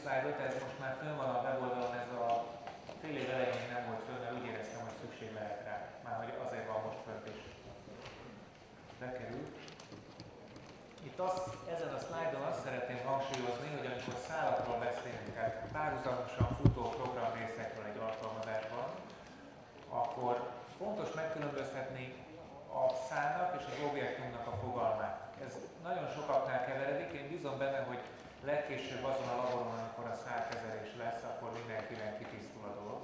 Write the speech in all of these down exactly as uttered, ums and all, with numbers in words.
szlájdot, ez most már fönn van a weboldalon, ez a fél év elején nem volt fönn, mert úgy éreztem, hogy szükség lehet rá. Már hogy azért van most fönt is bekerül. Itt az, ezen a szlájdon azt szeretném hangsúlyozni, hogy amikor szálakról beszélünk, tehát párhuzamosan futó programrészekről egy alkalmazásban, akkor fontos megkülönböztetni a szálnak és az objektumnak a fogalmát. Ez nagyon sokaknál keveredik, én bízom benne, hogy legkésőbb azon a laboron, amikor a szálkezelés lesz, akkor mindenkinek kitisztul a dolog.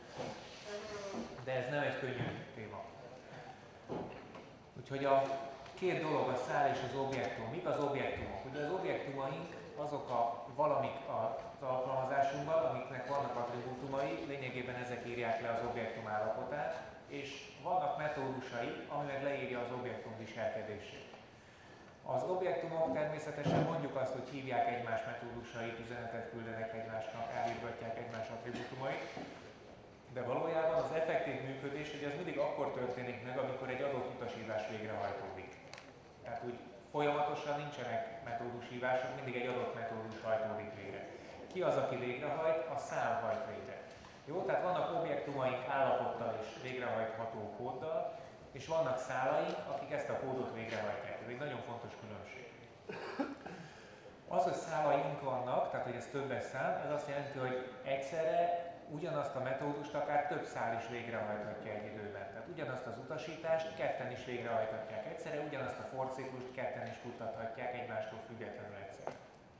De ez nem egy könnyű téma. Úgyhogy a két dolog, a szál és az objektum. Mik az objektumok? Ugye az objektumaink azok a valamik az alkalmazásunkban, amiknek vannak attribútumai, lényegében ezek írják le az objektum állapotát, és vannak metódusai, ami meg leírja az objektum viselkedését. Az objektumok természetesen mondjuk azt, hogy hívják egymás metódusait, üzenetet küldenek egymásnak, elírgatják egymás attribútumait, de valójában az effektív működés, hogy ez mindig akkor történik meg, amikor egy adott utasítás végrehajtódik. Tehát úgy folyamatosan nincsenek metódushívások, mindig egy adott metódus hajtódik végre. Ki az, aki végrehajt? A szál hajt végre. Jó, tehát vannak objektumaink állapottal és végrehajtható kóddal, és vannak szálaink, akik ezt a kódot végrehajtják. Ez egy nagyon fontos különbség. Az, hogy szálaink vannak, tehát hogy ez többes szám, ez azt jelenti, hogy egyszerre ugyanazt a metódust akár több szál is végrehajthatja egy időben. Tehát ugyanazt az utasítást ketten is végrehajthatják egyszerre, ugyanazt a for ciklust ketten is futtathatják egymástól függetlenül egyszerre.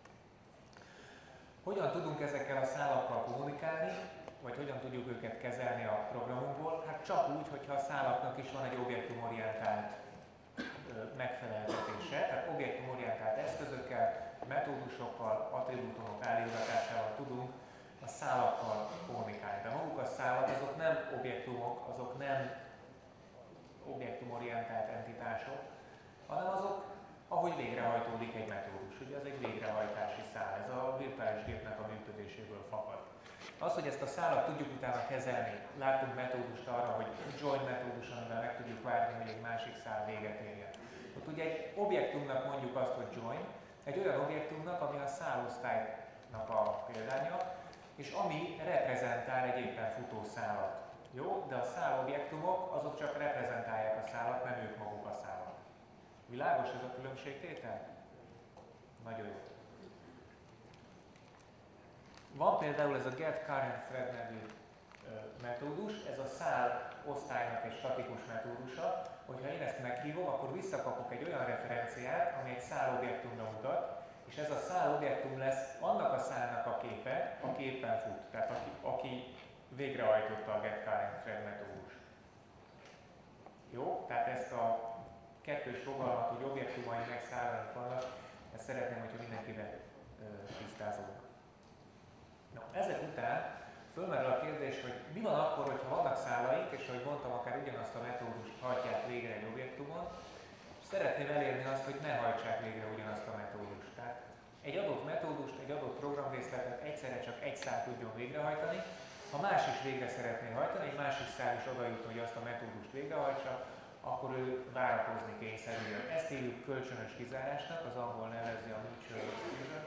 Hogyan tudunk ezekkel a szálakkal kommunikálni, vagy hogyan tudjuk őket kezelni a programunkból? Hát csak úgy, hogyha a szálaknak is van egy objektumorientált megfeleltetése, tehát objektumorientált eszközökkel, metódusokkal, attribútumok állításával tudunk a szálakkal kommunikálni. De maguk a szálak azok nem objektumok, azok nem objektumorientált entitások, hanem azok, ahogy végrehajtódik egy metódus. Ugye ez egy végrehajtási szál, ez a virtuális gépnek a működéséből fakad. Az, hogy ezt a szálat tudjuk utána kezelni, látunk metódust arra, hogy join metódus, amivel meg tudjuk várni, hogy egy másik szál véget érjen. Ott ugye egy objektumnak mondjuk azt, hogy join, egy olyan objektumnak, ami a szálosztálynak a példánya, és ami reprezentál egy éppen futó szálat. Jó? De a szálobjektumok azok csak reprezentálják a szálat, nem ők maguk a szálak. Világos ez a különbségtétel? Nagyon jó. Van például ez a getCurrentThread nevű metódus, ez a szál osztálynak egy statikus metódusa, hogyha én ezt meghívom, akkor visszakapok egy olyan referenciát, ami egy szálobjektumra mutat, és ez a szálobjektum lesz annak a szálnak a képe, aki éppen fut, tehát aki, aki végrehajtotta a getCurrentThread metódust. Jó? Tehát ezt a kettős fogalmat, hogy objektumai meg szálaink vannak, ezt szeretném, hogyha mindenkivel tisztázunk. Na, ezek után fölmerül a kérdés, hogy mi van akkor, hogyha vannak szálaink, és ahogy mondtam, akár ugyanazt a metódust hajtják végre egy objektumon, és szeretném elérni azt, hogy ne hajtsák végre ugyanazt a metódust. Tehát egy adott metódust, egy adott programrészletet egyszerre csak egy szál tudjon végrehajtani, ha más is végre szeretné hajtani, egy másik szál is oda jut, hogy azt a metódust végrehajtsa, akkor ő várakozni kényszerül. Ezt hívjuk kölcsönös kizárásnak, az angol nevezi a mutual exclusion.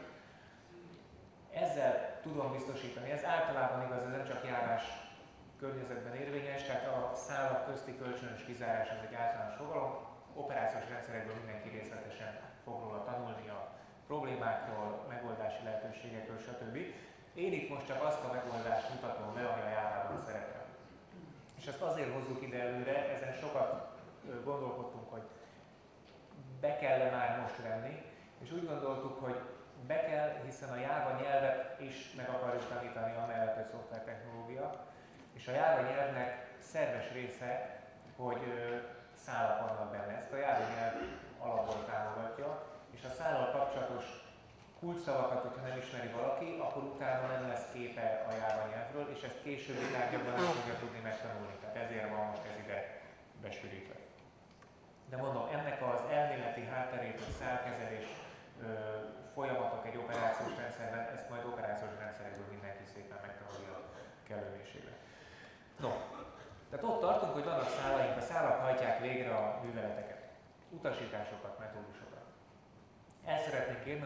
Ezzel tudom biztosítani, ez általában igaz, ez nem csak járás környezetben érvényes, tehát a szálak közti kölcsönös kizárás az egy általános fogalom. Operációs rendszerekből mindenki részletesen fog róla tanulni a problémákról, megoldási lehetőségekről, stb. Én itt most csak azt a megoldást mutatom be, ami a Jávában szerepel. És ezt azért hozzuk ide előre, ezen sokat gondolkodtunk, hogy be kell-e már most venni, és úgy gondoltuk, hogy be kell, hiszen a Java nyelvet is meg akarjuk tanítani amellett, hogy szoftvertechnológia, és a Java nyelvnek szerves része, hogy szálak vannak benne. Ezt a Java nyelv alapból támogatja, és a szállal kapcsolatos kulcsszavakat, hogyha nem ismeri valaki, akkor utána nem lesz képe a Java nyelvről, és ezt későbbi tárgyakban nem fogja tudni megtanulni. Tehát ezért van most ez ide besűrítve. De mondom, ennek az elméleti hátterét, a szálkezelés folyamatok egy operációs rendszerben, ezt majd operációs rendszerekből mindenki szépen megtanulja a kellő mélységben. No, tehát ott tartunk, hogy vannak szálaink, a szálak hajtják végre a műveleteket, utasításokat, metódusokat. El szeretnénk kérni, hogy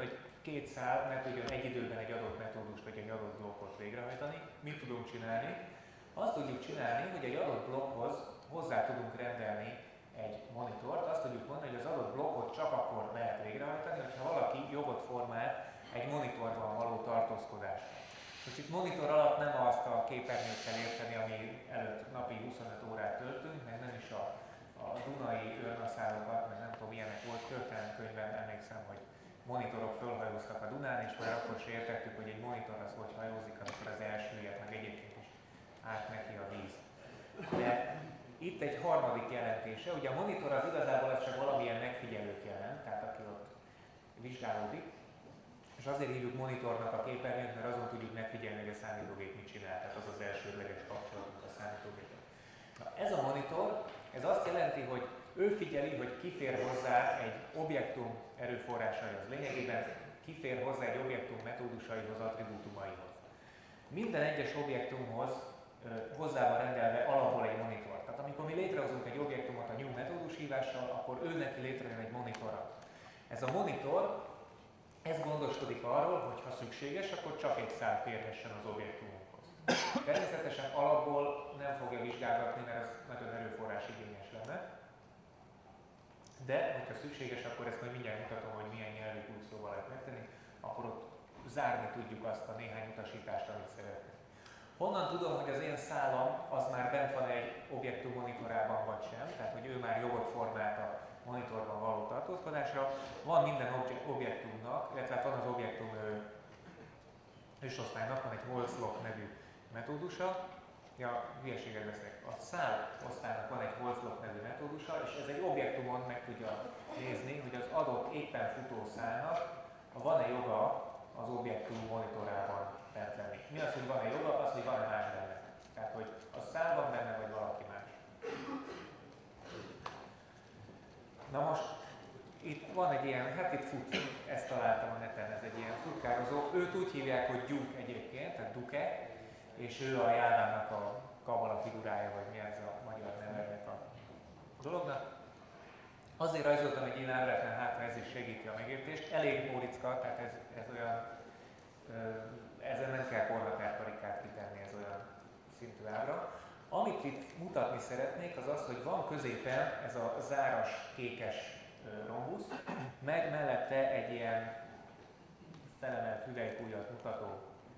két szál ne tudjon egy időben egy adott metódust vagy egy adott blokkot végrehajtani. Mit tudunk csinálni? Azt tudjuk csinálni, hogy egy adott blokkhoz hozzá tudunk rendelni egy monitort, azt tudjuk mondani, hogy az adott blokkot csak akkor lehet végrehajtani, hogyha valaki jogot formál egy monitorban való tartózkodásra. Most itt monitor alatt nem azt a képernyőt kell érteni, ami előtt napi huszonöt órát töltünk, meg nem is a, a Dunai őrnaszálokat, meg nem tudom, ilyenek volt. Történelemkönyvben emlékszem, hogy monitorok fölhajóztak a Dunán, és már akkor sem értettük, hogy egy monitor az hogy hajózik, amikor az elsüllyed, meg egyébként is át neki a víz. De itt egy harmadik jelentése, ugye a monitor az igazából az csak valamilyen megfigyelőt jelent, tehát aki ott vizsgálódik, és azért hívjuk monitornak a képernyőt, mert azon tudjuk megfigyelni, hogy a számítógép mit csinál, tehát az az elsődleges kapcsolatunk a számítógépet. Na, ez a monitor, ez azt jelenti, hogy ő figyeli, hogy ki fér hozzá egy objektum erőforrásaihoz, lényegében ki fér hozzá egy objektum metódusaihoz, attribútumaihoz. Minden egyes objektumhoz ö, hozzá van rendelve alapból egy monitor. Tehát amikor mi létrehozunk egy objektumot a new metódus hívással, akkor ő neki létrejön egy monitora. Ez a monitor, ez gondoskodik arról, hogy ha szükséges, akkor csak egy szál férhessen az objektumunkhoz. Természetesen alapból nem fogja vizsgálgatni, mert ez nagyon erőforrás igényes lenne. De, hogyha szükséges, akkor ezt majd mindjárt mutatom, hogy milyen nyelvi kulcsszóval lehet megtenni, akkor ott zárni tudjuk azt a néhány utasítást, amit szeretnénk. Honnan tudom, hogy az én szálam az már bent van egy objektum monitorában vagy sem, tehát hogy ő már jogot formált a monitorban való tartózkodásra. Van minden objektumnak, illetve van az objektum ősosztálynak, van egy holzlock nevű metódusa. Ja, hülyeséget beszélek. A szál osztálynak van egy holzlock nevű metódusa, és ez egy objektumon meg tudja nézni, hogy az adott éppen futó szálnak van-e joga az objektum monitorában bent lenni. Mi az, hogy van-e joga? Az, hogy van-e más benne. Tehát, hogy a szál van benne, vagy valaki más. Na most, itt van egy ilyen, hát itt fut, ezt találtam a neten, ez egy ilyen futkározó. Őt úgy hívják, hogy Duke egyébként, tehát Duke, és ő a Jálvának a kabala figurája, vagy mi ez a magyar nevelnek a dolognak. Azért rajzoltam egy ilyen ábrát, mert hátra ez is segíti a megértést. Elég mólicka, tehát ez, ez olyan, ezen nem kell korhatárkarikát kitenni, ez olyan szintű ábra. Amit itt mutatni szeretnék, az az, hogy van középen ez a záras, kékes rombusz, meg mellette egy ilyen felemelt hüvelykújat mutató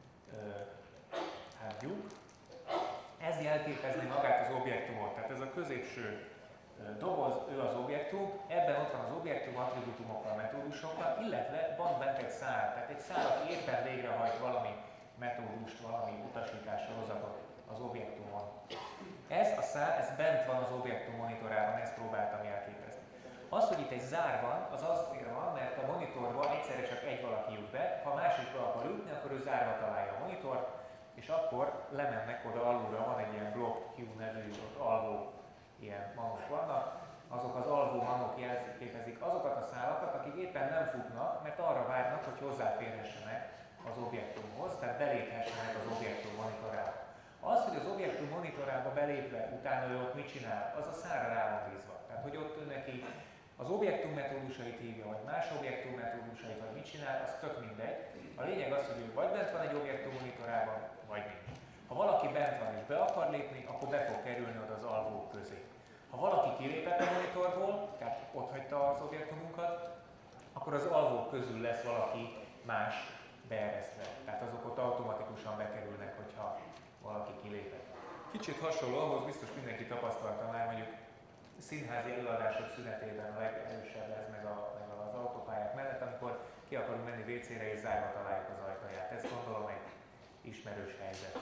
hát lyuk. Ez jelképezni magát az objektumot, tehát ez a középső doboz, ő az objektum, ebben ott van az objektum attribútumokkal, metódusokkal, illetve van bent egy szál, tehát egy szál, aki éppen végrehajt valami metódust, valami utasítássorozatot az objektumon. Ez a szál, ez bent van az objektum monitorában, ezt próbáltam jelképezni. Az, hogy itt egy zár van, az azért van, mert a monitorban egyszerre csak egy valaki jut be, ha másikba akar jutni, akkor ő zárva találja a monitort, és akkor lemennek oda alulra, van egy ilyen blocked queue nevű, ott alvó ilyen manok vannak, azok az alvó manok jelképezik azokat a szálakat, akik éppen nem futnak, mert arra várnak, hogy hozzáférhessenek az objektumhoz, tehát beléphessenek az objektum monitorába. Az, hogy az objektum monitorába belépve, utána ő ott mit csinál, az a szálra rá van bízva. Tehát, hogy ott ő neki az objektum metódusait hívja, vagy más objektum metódusait, vagy mit csinál, az tök mindegy. A lényeg az, hogy ő vagy bent van egy objektum monitorában, vagy nincs. Ha valaki bent van és be akar lépni, akkor be fog kerülni oda az alvók közé. Ha valaki kilépett a monitorból, tehát ott hagyta az objektumunkat, akkor az alvók közül lesz valaki más beeresztve. Tehát azok ott automatikusan bekerülnek, hogyha valaki kilépett. Kicsit hasonló, ahhoz biztos mindenki tapasztalta már, mondjuk színházi előadások szünetében a legerősebb ez meg, a, meg az autópályák mellett, amikor ki akarunk menni vécére és zárva találjuk az ajtaját. Ez gondolom egy ismerős helyzet.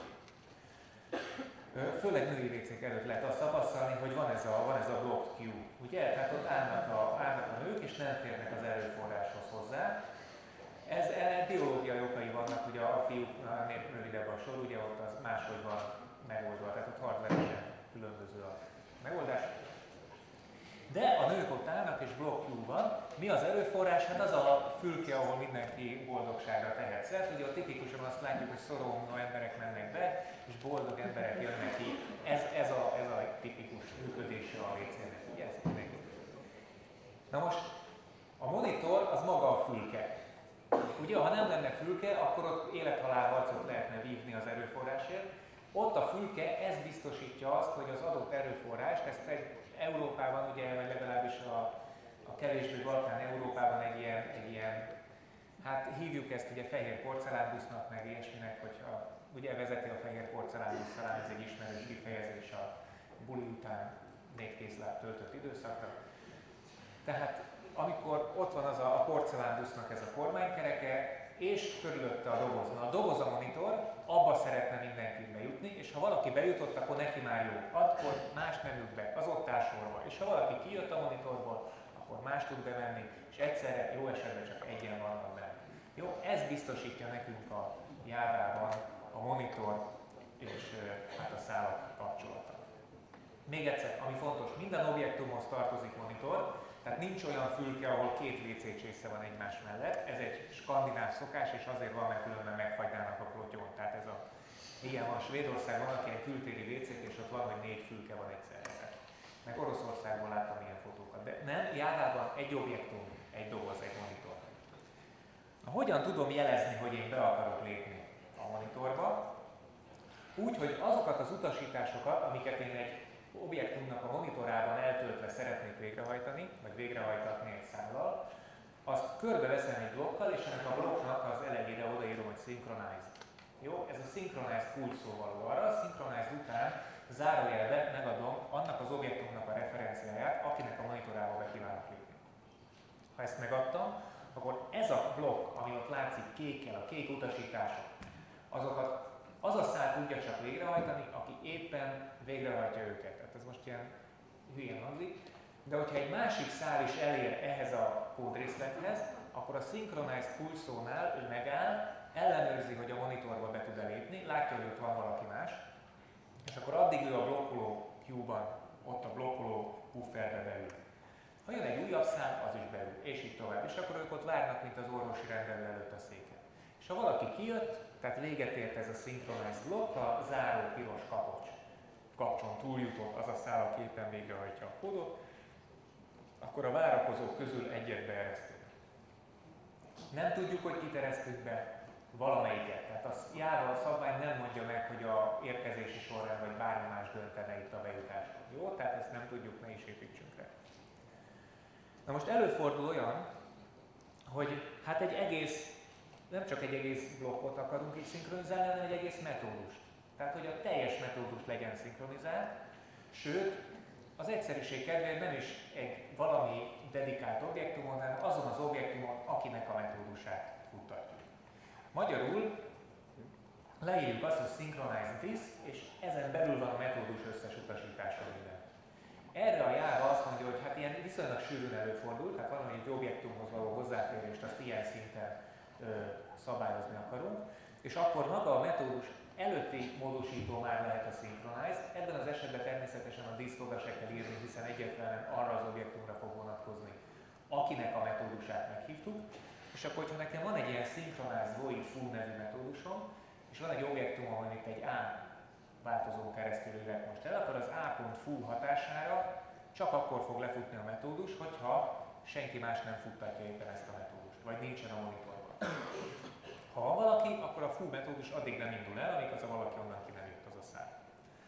Főleg női vécék előtt lehet azt tapasztalni, hogy van ez a, van ez a blocked queue. Ugye? Tehát ott állnak a, állnak a nők és nem férnek az erőforráshoz hozzá. Ez ennek biológiai okai vannak, ugye a fiúknál rövidebb a sor, ugye ott az máshogy van megoldva, tehát ott hardveresen különböző a megoldás. De a nők ott állnak és block queue van. Mi az erőforrás? Hát az a fülke, ahol mindenki boldogságra tehet szert. Ugye ott tipikusan azt látjuk, hogy szorongó emberek mennek be, és boldog emberek jönnek ki. Ez, ez, a, ez a tipikus működése a vécének. Ugye ezt mindenki. Na most, a monitor az maga a fülke. Ugye, ha nem lenne fülke, akkor ott élethalál harcot lehetne vívni az erőforrásért. Ott a fülke, ez biztosítja azt, hogy az adott erőforrást, ezt egy Európában, ugye, vagy legalábbis a, a kevésbé Balkán Európában egy ilyen, egy ilyen, hát hívjuk ezt ugye fehér porcelánbusznak, meg ilyesminek, hogyha ugye vezeti a fehér porcelánbusz, talán ez egy ismerős kifejezés a buli után négy kézláb töltött időszakra. Tehát amikor ott van az a, a porcelánbusznak ez a kormánykereke, és körülötte a doboz. Na, a doboz a monitor, abba szeretne mindenki bejutni, és ha valaki bejutott, akkor neki már jó. Akkor más nem jut be, az ott áll sorba. És ha valaki kijött a monitorból, akkor más tud bemenni, és egyszerre jó esetben csak egyen vannak benne. Jó, ez biztosítja nekünk a Jávában a monitor és hát a szálak kapcsolata. Még egyszer, ami fontos, minden objektumhoz tartozik monitor, tehát nincs olyan fülke, ahol két vé cé csésze van egymás mellett. Ez egy skandináv szokás, és azért van, mert különben megfagynának a klotyón. Tehát ez a, igen, van Svédországban, aki egy kültéri vé cé, és ott van, hogy négy fülke van egyszerre. Meg Oroszországban láttam ilyen fotókat. De nem, Jávában egy objektum, egy doboz, egy monitor. Na, hogyan tudom jelezni, hogy én be akarok lépni a monitorba? Úgy, hogy azokat az utasításokat, amiket én egy objektumnak a monitorában eltöltve szeretnék végrehajtani, vagy végrehajtatni egy szállal, azt körbeveszem egy blokkal, és ennek a blokknak az elejére odaírom, hogy synchronized. Jó? Ez a synchronized kulcsszó való arra, a synchronized után zárójelbe megadom annak az objektumnak a referenciáját, akinek a monitorába be kívánok lépni. Ha ezt megadtam, akkor ez a blokk, ami ott látszik kékkel, a kék utasítások, azokat az a szál tudja csak végrehajtani, aki éppen végrehajtja őket. Tehát ez most ilyen hülyén hangzik. De hogyha egy másik szál is elér ehhez a kódrészlethez, akkor a synchronized kulcsszónál ő megáll, ellenőrzi, hogy a monitorba be tud lépni, látja, hogy ott van valaki más, és akkor addig ő a blokkoló queue-ban, ott a blokkoló bufferbe belül. Ha jön egy újabb szám, az is belül, és így tovább. És akkor ők ott várnak, mint az orvosi rendelő előtt a széken. És ha valaki kijött, tehát véget ért ez a synchronized blokk, a záró piros kapocs kapcson túljutott az a szál, aki éppen végrehajtja a kódot, akkor a várakozók közül egyet beeresztünk. Nem tudjuk, hogy kit eresztünk be, valamelyiket. Tehát a Java szabvány nem mondja meg, hogy a érkezési során vagy bármi más döntene itt a bejutáson. Jó? Tehát ezt nem tudjuk, ne is építsünk rá. Na most előfordul olyan, hogy hát egy egész, nem csak egy egész blokkot akarunk így szinkronizálni, hanem egy egész metódust. Tehát, hogy a teljes metódus legyen szinkronizált, sőt, az egyszerűség kedvéért nem is egy valami dedikált objektumon, hanem azon az objektumon, akinek a metódusát futtatjuk. Magyarul leírjuk azt, hogy synchronize this, és ezen belül van a metódus összes utasítása minden. Erre a Java azt mondja, hogy hát ilyen viszonylag sűrűn előfordul, tehát van, hogy egy objektumhoz való hozzáférést azt ilyen szinten ö, szabályozni akarunk, és akkor maga a metódus előtti módosító már lehet a synchronized. Ebben az esetben természetesen a diszt oda se kell írni, hiszen egyetlen arra az objektumra fog vonatkozni, akinek a metódusát meghívtuk. És akkor, hogyha nekem van egy ilyen synchronized void foo nevű metódusom, és van egy objektumom, amit egy A változón keresztül írek most el, akkor az a.foo hatására csak akkor fog lefutni a metódus, hogyha senki más nem futtatja éppen ezt a metódust, vagy nincsen a monitorban. Ha van valaki, akkor a foo metódus addig nem indul el, amíg az a valaki onnan ki nem jött, az a szár.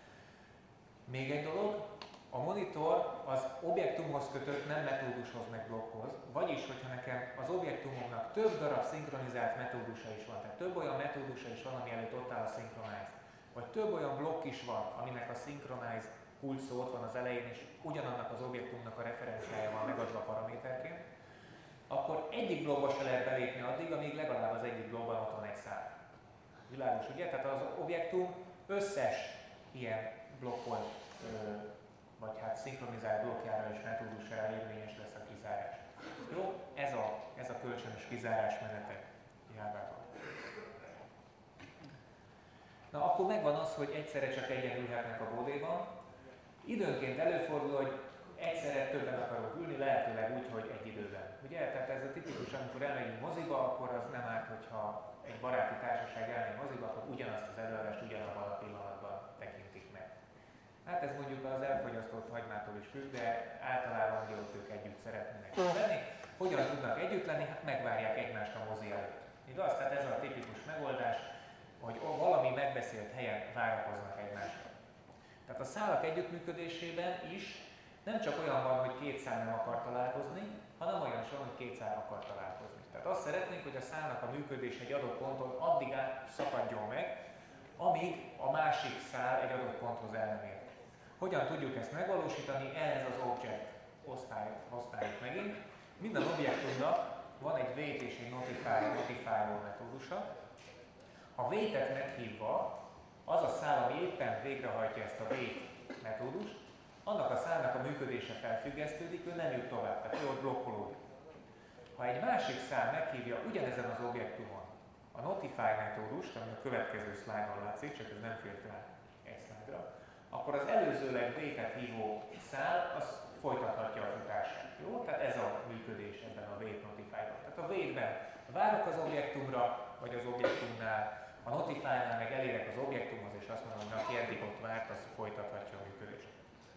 Még egy dolog, a monitor az objektumhoz kötött, nem metódushoz meg blokkhoz, vagyis, hogyha nekem az objektumomnak több darab szinkronizált metódusa is van, tehát több olyan metódusa is van, ami előtt ott áll a synchronized, vagy több olyan blokk is van, aminek a synchronized kulcsszó ott van az elején, és ugyanannak az objektumnak a referenciája van megadva paraméterként, akkor egyik blokkba se lehet belépni addig, amíg legalább az egyik blokkban ott van egy szám. Világos, ugye? Tehát az objektum összes ilyen blokkolt, vagy hát szinkronizált blokkjára és metódusára érvényes lesz a kizárás. Jó? Ez a, ez a kölcsönös kizárás menete Jávában. Na, akkor megvan az, hogy egyszerre csak egyen ülhetnek a bódéban. Időnként előfordul, hogy egyszerre többen akarok ülni, lehetőleg úgy, hogy egy időben. Ugye? Tehát ez a tipikus, amikor elmegyünk moziba, akkor az nem árt, hogyha egy baráti társaság elmegy moziba, akkor ugyanazt az előadást ugyanabban a pillanatban tekintik meg. Hát ez mondjuk az elfogyasztott hagymától is függ, de általában ugye ott ők együtt szeretnének lenni. Hogyan tudnak együtt lenni? Hát megvárják egymást a mozi előtt. Igaz? Tehát ez a tipikus megoldás, hogy valami megbeszélt helyen várakoznak egymásra. Tehát a szálak együttműködésében is nem csak olyan van, hogy két szál nem akar találkozni, hanem olyan is van, hogy két szál akar találkozni. Tehát azt szeretnénk, hogy a szálnak a működés egy adott ponton addig szakadjon meg, amíg a másik szál egy adott ponthoz el nem ér. Hogyan tudjuk ezt megvalósítani? Ehhez az object osztályt használjuk megint. Minden objektumnak van egy wait és egy notify, notify metódusa. A wait-et meghívva az a szál, ami éppen végrehajtja ezt a wait metódust, annak a szálnak a működése felfüggesztődik, ő nem jut tovább, tehát ő ott blokkolódik. Ha egy másik szál meghívja ugyanezen az objektumon a notify metódust, ami a következő szlájdon látszik, csak ez nem fért rá egy szlájdra, akkor az előzőleg wait-et hívó szál az folytathatja a futását. Jó? Tehát ez a működés ebben a wait notify-ban. Tehát a wait-ben várok az objektumra, vagy az objektumnál, a notify-nál meg elérek az objektumhoz, és azt mondom, hogy aki eddig ott várt, az folytathatja a működést.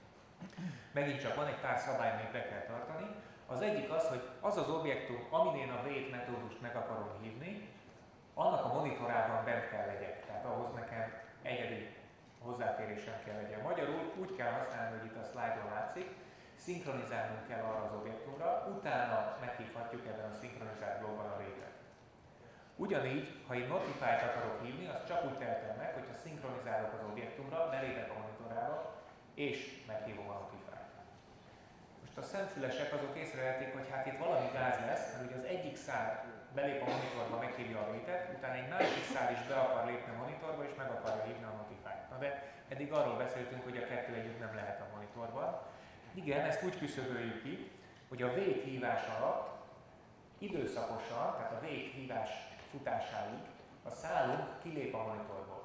Megint csak van egy pár szabály, amit be kell tartani. Az egyik az, hogy az az objektum, amin én a wait metódust meg akarom hívni, annak a monitorában bent kell legyek. Tehát ahhoz nekem egyedi hozzáférésem kell legyen. Magyarul úgy kell használni, hogy itt a szlájdon látszik, szinkronizálnunk kell arra az objektumra, utána meghívhatjuk ebben a szinkronizált blogban a wait-et. Ugyanígy, ha én notify-t akarok hívni, azt csak úgy tehetem meg, hogyha szinkronizálok az objektumra, belépek a monitorába, és meghívom a notify-t. Most a szemfülesek azok észrevehetik, hogy hát itt valami gáz lesz, mert ugye az egyik szál belép a monitorba, meghívja a wait-et, utána egy másik szál is be akar lépni a monitorba, és meg akarja hívni a notify-t. Na de eddig arról beszéltünk, hogy a kettő együtt nem lehet a monitorban. Igen, ezt úgy küszöböljük ki, hogy a wait hívás alatt időszakosan, tehát a wait hívás futásáig a szálunk kilép a monitorból.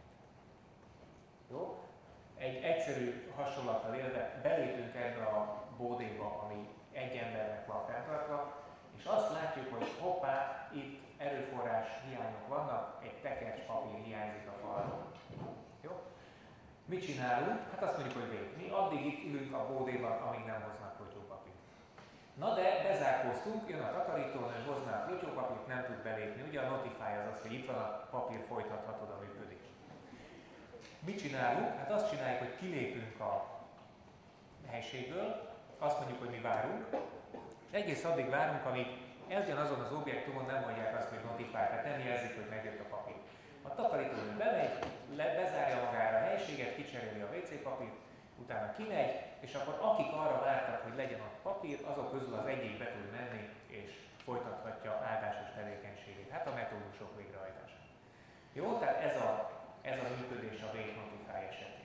Jó? Egy egyszerű hasonlattal élve belépünk ebbe a bódéba, ami egy embernek van fenntartva, és azt látjuk, hogy hoppá, itt erőforrás hiányok vannak, egy tekercs papír hiányzik a falról. Jó? Mit csinálunk? Hát azt mondjuk, hogy wait. Mi addig itt ülünk a bódéban, amíg nem hoznak klotyópapírt. Na de bezárkóztunk, jön a takarítónő, hozná a klotyópapírt, nem tud belépni. Ugye a notify az az, hogy itt van a papír, folytathatod a működést. Mit csinálunk? Hát azt csináljuk, hogy kilépünk a helységből, azt mondjuk, hogy mi várunk. Egész addig várunk, amíg ugyanazon az objektumon nem mondják azt, hogy notify, tehát nem jelzik, hogy megjött a papír. A takarítónő bemegy, le, bezárja magára a helységet, kicseréli a vé cé papírt, utána kimegy, és akkor akik arra vártak, hogy legyen a papír, azok közül az egyik be tud menni, és folytathatja áldásos tevékenységét. Hát a metódusok végrehajtása. Jó, tehát ez a, ez a működés a wait notify esetén.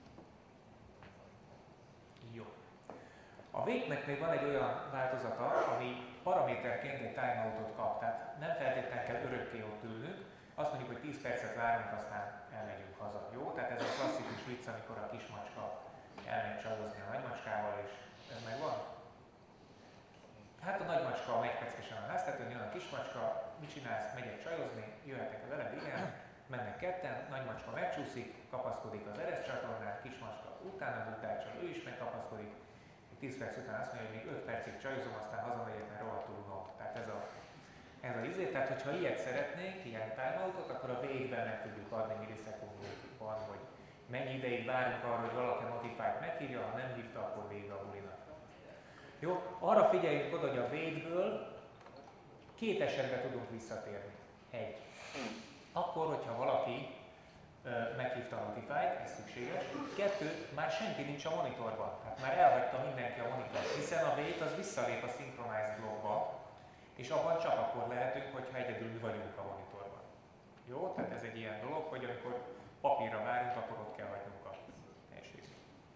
Jó. A wait-nek még van egy olyan változata, ami paraméterként egy timeoutot kap, tehát nem feltétlenül kell örökké ott ülnünk, azt mondjuk, hogy tíz percet várunk, aztán elmegyünk haza. Jó? Tehát ez a klasszikus vicc, amikor a kismacska elmegy csajozni a nagymacskával, és ez megvan? Hát a nagymacska megy peckesen a háztetőn, jön a kismacska, mit csinálsz, megyek csajozni, jöhetek veled, igen, mennek ketten, nagymacska megcsúszik, kapaszkodik az ereszcsatornán, kismacska utána butárcsal, ő is megkapaszkodik, tíz perc után azt mondja, hogy még öt percig csajozom, aztán hazamegyek, mert rohadtul unom. Tehát ez a, ez a izé, tehát hogyha ilyet szeretnénk, ilyen timeoutot, akkor a végben meg tudjuk adni millisekundokban, hogy mennyi ideig várunk arra, hogy valaki notify-t meghívja, ha nem hívta, akkor vége a bulinak. Jó, arra figyeljünk oda, hogy a végből két esetben tudunk visszatérni. Egy. Akkor, hogyha valaki ö, meghívta a notify-t, ez szükséges. Kettő, már senki nincs a monitorban. Tehát már elhagyta mindenki a monitort, hiszen a wait az visszalép a synchronized blogba, és abban csak akkor lehetünk, hogyha egyedül mi vagyunk a monitorban. Jó? Tehát ez egy ilyen dolog, hogy amikor papírra várunk, akkor ott kell hagynunk a helységet.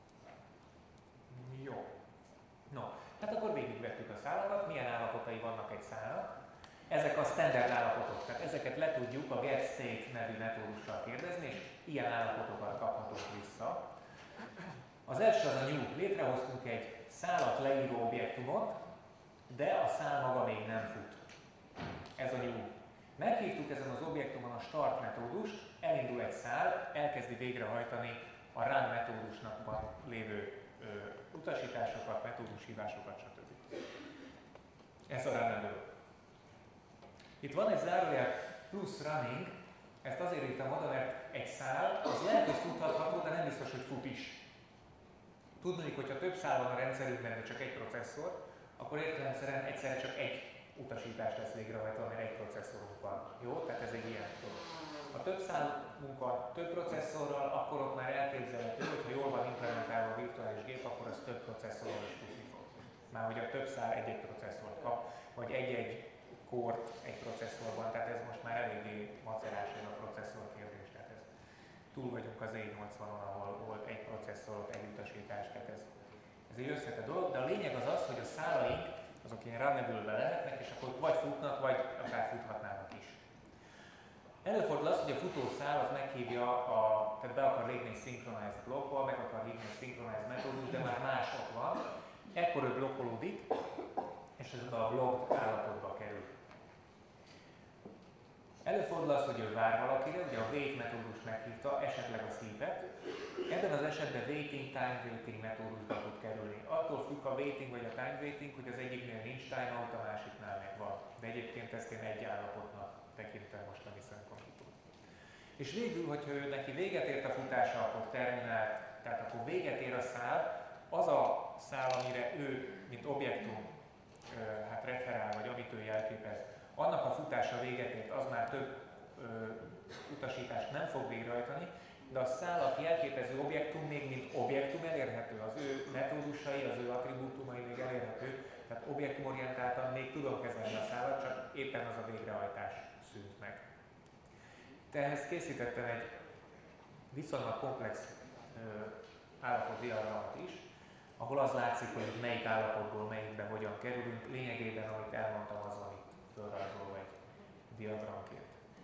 Jó. No, hát akkor végigvettük a szálakat, milyen állapotai vannak egy szálnak. Ezek a standard állapotok, tehát ezeket le tudjuk a getState nevű metódussal kérdezni, és ilyen állapotokat kaphatunk vissza. Az első az a new. Létrehoztunk egy szálat leíró objektumot, de a szál maga még nem fut. Ez a new. Meghívtuk ezen az objektumon a start metódust, elindul egy szál, elkezdi végrehajtani a run metódusnak lévő ö, utasításokat, metódushívásokat, stb. Ez a run. Itt van egy zárójel plusz running, ezt azért írtam oda, mert egy szál, az lehet, hogy futhatható, de nem biztos, hogy fut is. Tudni, hogyha több szál van a rendszerünkben, de csak egy processzor, akkor értelemszerűen egyszerre csak egy utasítás lesz végrehajtva, mert egy processzorunk van. Jó? Tehát ez egy ilyen dolog. Ha több szálunk van több processzorral, akkor ott már elképzelhető, hogy ha jól van implementálva a virtuális gép, akkor az több processzorral is futni fog. Már hogy a több szál egy-egy processzort kap, vagy egy-egy kort egy processzorban, tehát ez most már eléggé macerás ez a processzor kérdés. Tehát ez túl vagyunk az E nyolcvanon, ahol volt egy processzor, egy utasítás, tehát ez, ez egy összetett dolog, de a lényeg az az, hogy a szálaink azok ilyen runnable-be lehetnek, és akkor vagy futnak, vagy akár futhatnának is. Előfordul az, hogy a futószál az meghívja, a, tehát be akar lépni egy synchronized blokkba, meg akar hívni egy synchronized metódus, de már más ott van. Ekkor ő blokkolódik, és ez a blokk állapotba kerül. Előfordul az, hogy ő vár valakire, ugye a wait metódust meghívta, esetleg a sleepet. Ebben az esetben waiting, time waiting metódusba tud kerülni. Attól függ a waiting vagy a time waiting, hogy az egyiknél nincs timeout, a másiknál meg van. De egyébként ezt én egy állapotnak tekintem most a viszonykontitól. És végül, hogyha ő neki véget ért a futása, akkor terminált, tehát akkor véget ér a szál, az a szál, amire ő, mint objektum, hát referál, vagy amit ő jelképez, annak a futása véget ért, az már több ö, utasítást nem fog végrehajtani, de a szállat jelképező objektum még mint objektum elérhető, az ő metódusai, az ő attribútumai még elérhető, tehát objektumorientáltan még tudom kezelni a szállat, csak éppen az a végrehajtás szűnt meg. De ehhez készítettem egy viszonylag komplex állapotdiagramot is, ahol az látszik, hogy melyik állapotból melyikbe hogyan kerülünk. Lényegében, amit elmondtam, az van itt fölrajzolva egy diagramként.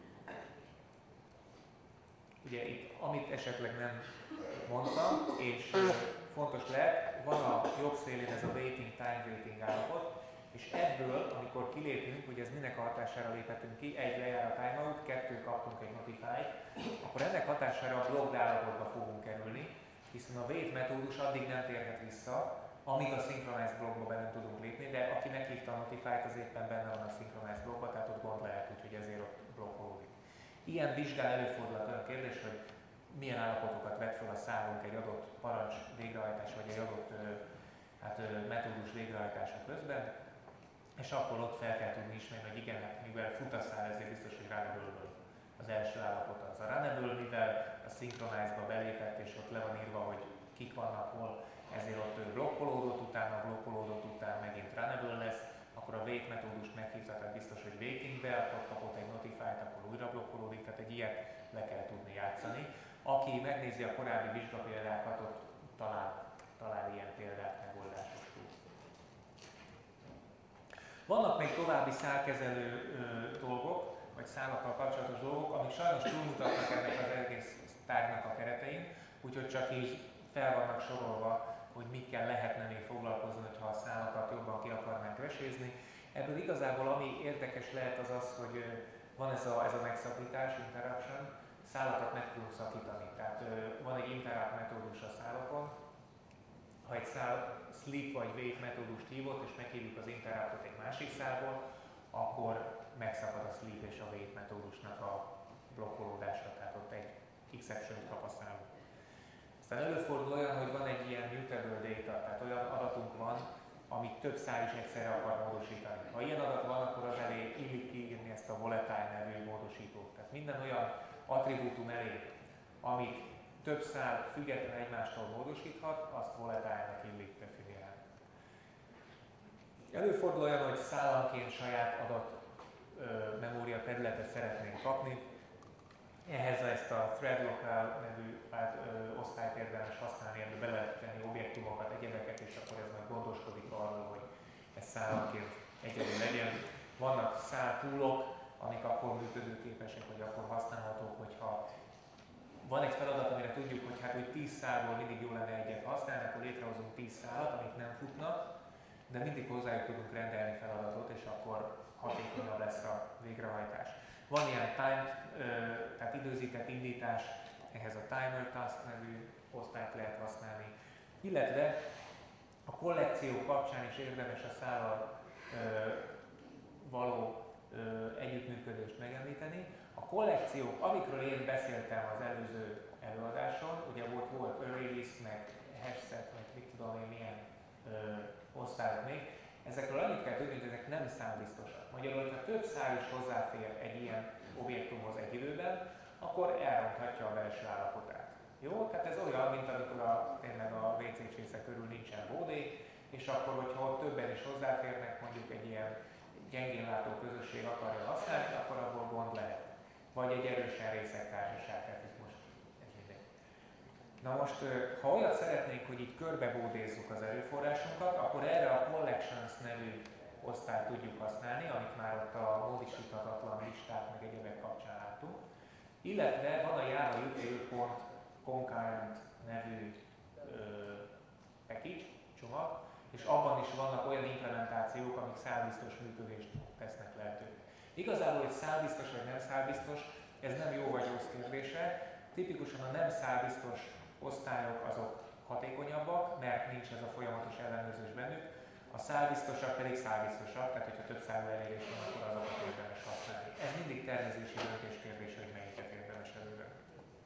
Ugye itt, amit esetleg nem mondtam, és fontos lehet, van a jobb szélén ez a waiting, time waiting állapot, és ebből, amikor kilépünk, ugye ez minek a hatására léphetünk ki, egy lejár a timeout, kettő kaptunk egy notify-t, akkor ennek hatására a blocked állapotba fogunk kerülni, hiszen a wait metódus addig nem térhet vissza, amíg a synchronized blokkba be nem tudunk lépni, de aki meghívta a notify-t, az éppen benne van a synchronized blokkba, tehát ott gond lehet, úgyhogy ezért ott blokkolódik. Ilyen vizsgán előfordulhat olyan kérdés, hogy milyen állapotokat vet fel a szálunk egy adott parancs végrehajtás, vagy egy adott hát, metódus végrehajtása közben, és akkor ott fel kell tudni ismerni, hogy igen, hát mivel fut a szál, ezért biztos, hogy runnable az első állapot az a runnable, mivel a synchronized-ba belépett, és ott le van írva, hogy kik vannak hol, ezért ott blokkolódott, utána blokkolódott, utána megint runnable lesz, akkor a wait metódust meghívta, tehát biztos, hogy waitingbe, akkor kapott egy notify-t, akkor újra blokkolódik, tehát egy ilyet le kell tudni játszani. Aki megnézi a korábbi vizsgapéldákat, ott talál, talál ilyen példát megoldásos túl. Vannak még további szálkezelő ö, dolgok, vagy szálakkal kapcsolatos dolgok, amik sajnos túlmutatnak ennek az egész tárgynak a keretein, úgyhogy csak így fel vannak sorolva, hogy mikkel lehetne még foglalkozni, ha a szálakat jobban ki akarnánk vesézni. Ebből igazából ami érdekes lehet az az, hogy van ez a, ez a megszakítás, interruption, szálakat meg tudunk szakítani. Tehát van egy interrupt metódus a szálakon, ha egy szál sleep vagy wait metódust hívott, és meghívjuk az interruptot egy másik szálból, akkor megszakad a sleep és a wait metódusnak a blokkolódása, tehát ott egy exception-t kap a szál. Aztán előfordul olyan, hogy van egy ilyen mutable data, tehát olyan adatunk van, amit több szál is egyszerre akar módosítani. Ha ilyen adat van, akkor az elé illik kiírni ezt a volatile nevű módosítót. Tehát minden olyan attribútum elé, amit több szál függetlenül egymástól módosíthat, azt volatile-nek illik definiálni. Előfordul olyan, hogy szállanként saját adat ö, memória területet szeretnénk kapni. Ehhez ezt a thread local nevű hát, ö, osztályt érdemes használni, ebbe be lehet tenni objektumokat, egyebeket, és akkor ez meg gondoskodik arról, hogy ez szállanként egyedül legyen. Vannak szálpoolok, amik akkor működőképesek, vagy akkor használhatók, hogyha van egy feladat, amire tudjuk, hogy hát úgy tíz szálból mindig jó lenne egyet használni, akkor létrehozunk tíz szálat, amik nem futnak, de mindig hozzájuk tudunk rendelni feladatot, és akkor hatékonyabb lesz a végrehajtás. Van ilyen time, tehát időzített indítás, ehhez a timer task nevű osztályt lehet használni, illetve a kollekció kapcsán is érdemes a szállal való együttműködést megemlíteni. A kollekciók, amikről én beszéltem az előző előadáson, ugye volt, volt Release, meg Hashtag, meg mit tudom én milyen ö, osztályok még, ezekről annyit kell tudni, hogy ezek nem számbiztosak. Magyarul, hogyha több szál is hozzáfér egy ilyen objektumhoz egy időben, akkor elronthatja a belső állapotát. Jó? Tehát ez olyan, mint amikor a, tényleg a vé cé csésze körül nincsen bódé, és akkor, hogyha ott többen is hozzáférnek, mondjuk egy ilyen gyengén látó közösség akarja használni, akkor abból gond lehet. Vagy egy erősen részeg társaság, tehát itt most ez mindegy. Na most, ha olyat szeretnénk, hogy így körbebódézzuk az erőforrásunkat, akkor erre a Collections nevű osztályt tudjuk használni, amit már ott a módosíthatatlan listák meg egyébek kapcsán láttunk. Illetve van a Java util.concurrent nevű ö, package, csomag, és abban is vannak olyan implementációk, amik szálbiztos működést tesznek lehetővé. Igazából, hogy szálbiztos vagy nem szálbiztos, ez nem jó vagy rossz kérdése. Tipikusan a nem szálbiztos osztályok azok hatékonyabbak, mert nincs ez a folyamatos ellenőrzés bennük. A szálbiztosak pedig szálbiztosak, tehát hogyha több szálú elérés van, akkor azokat érdemes használni. Ez mindig tervezési döntés kérdése, hogy melyiket érdemes elővenni.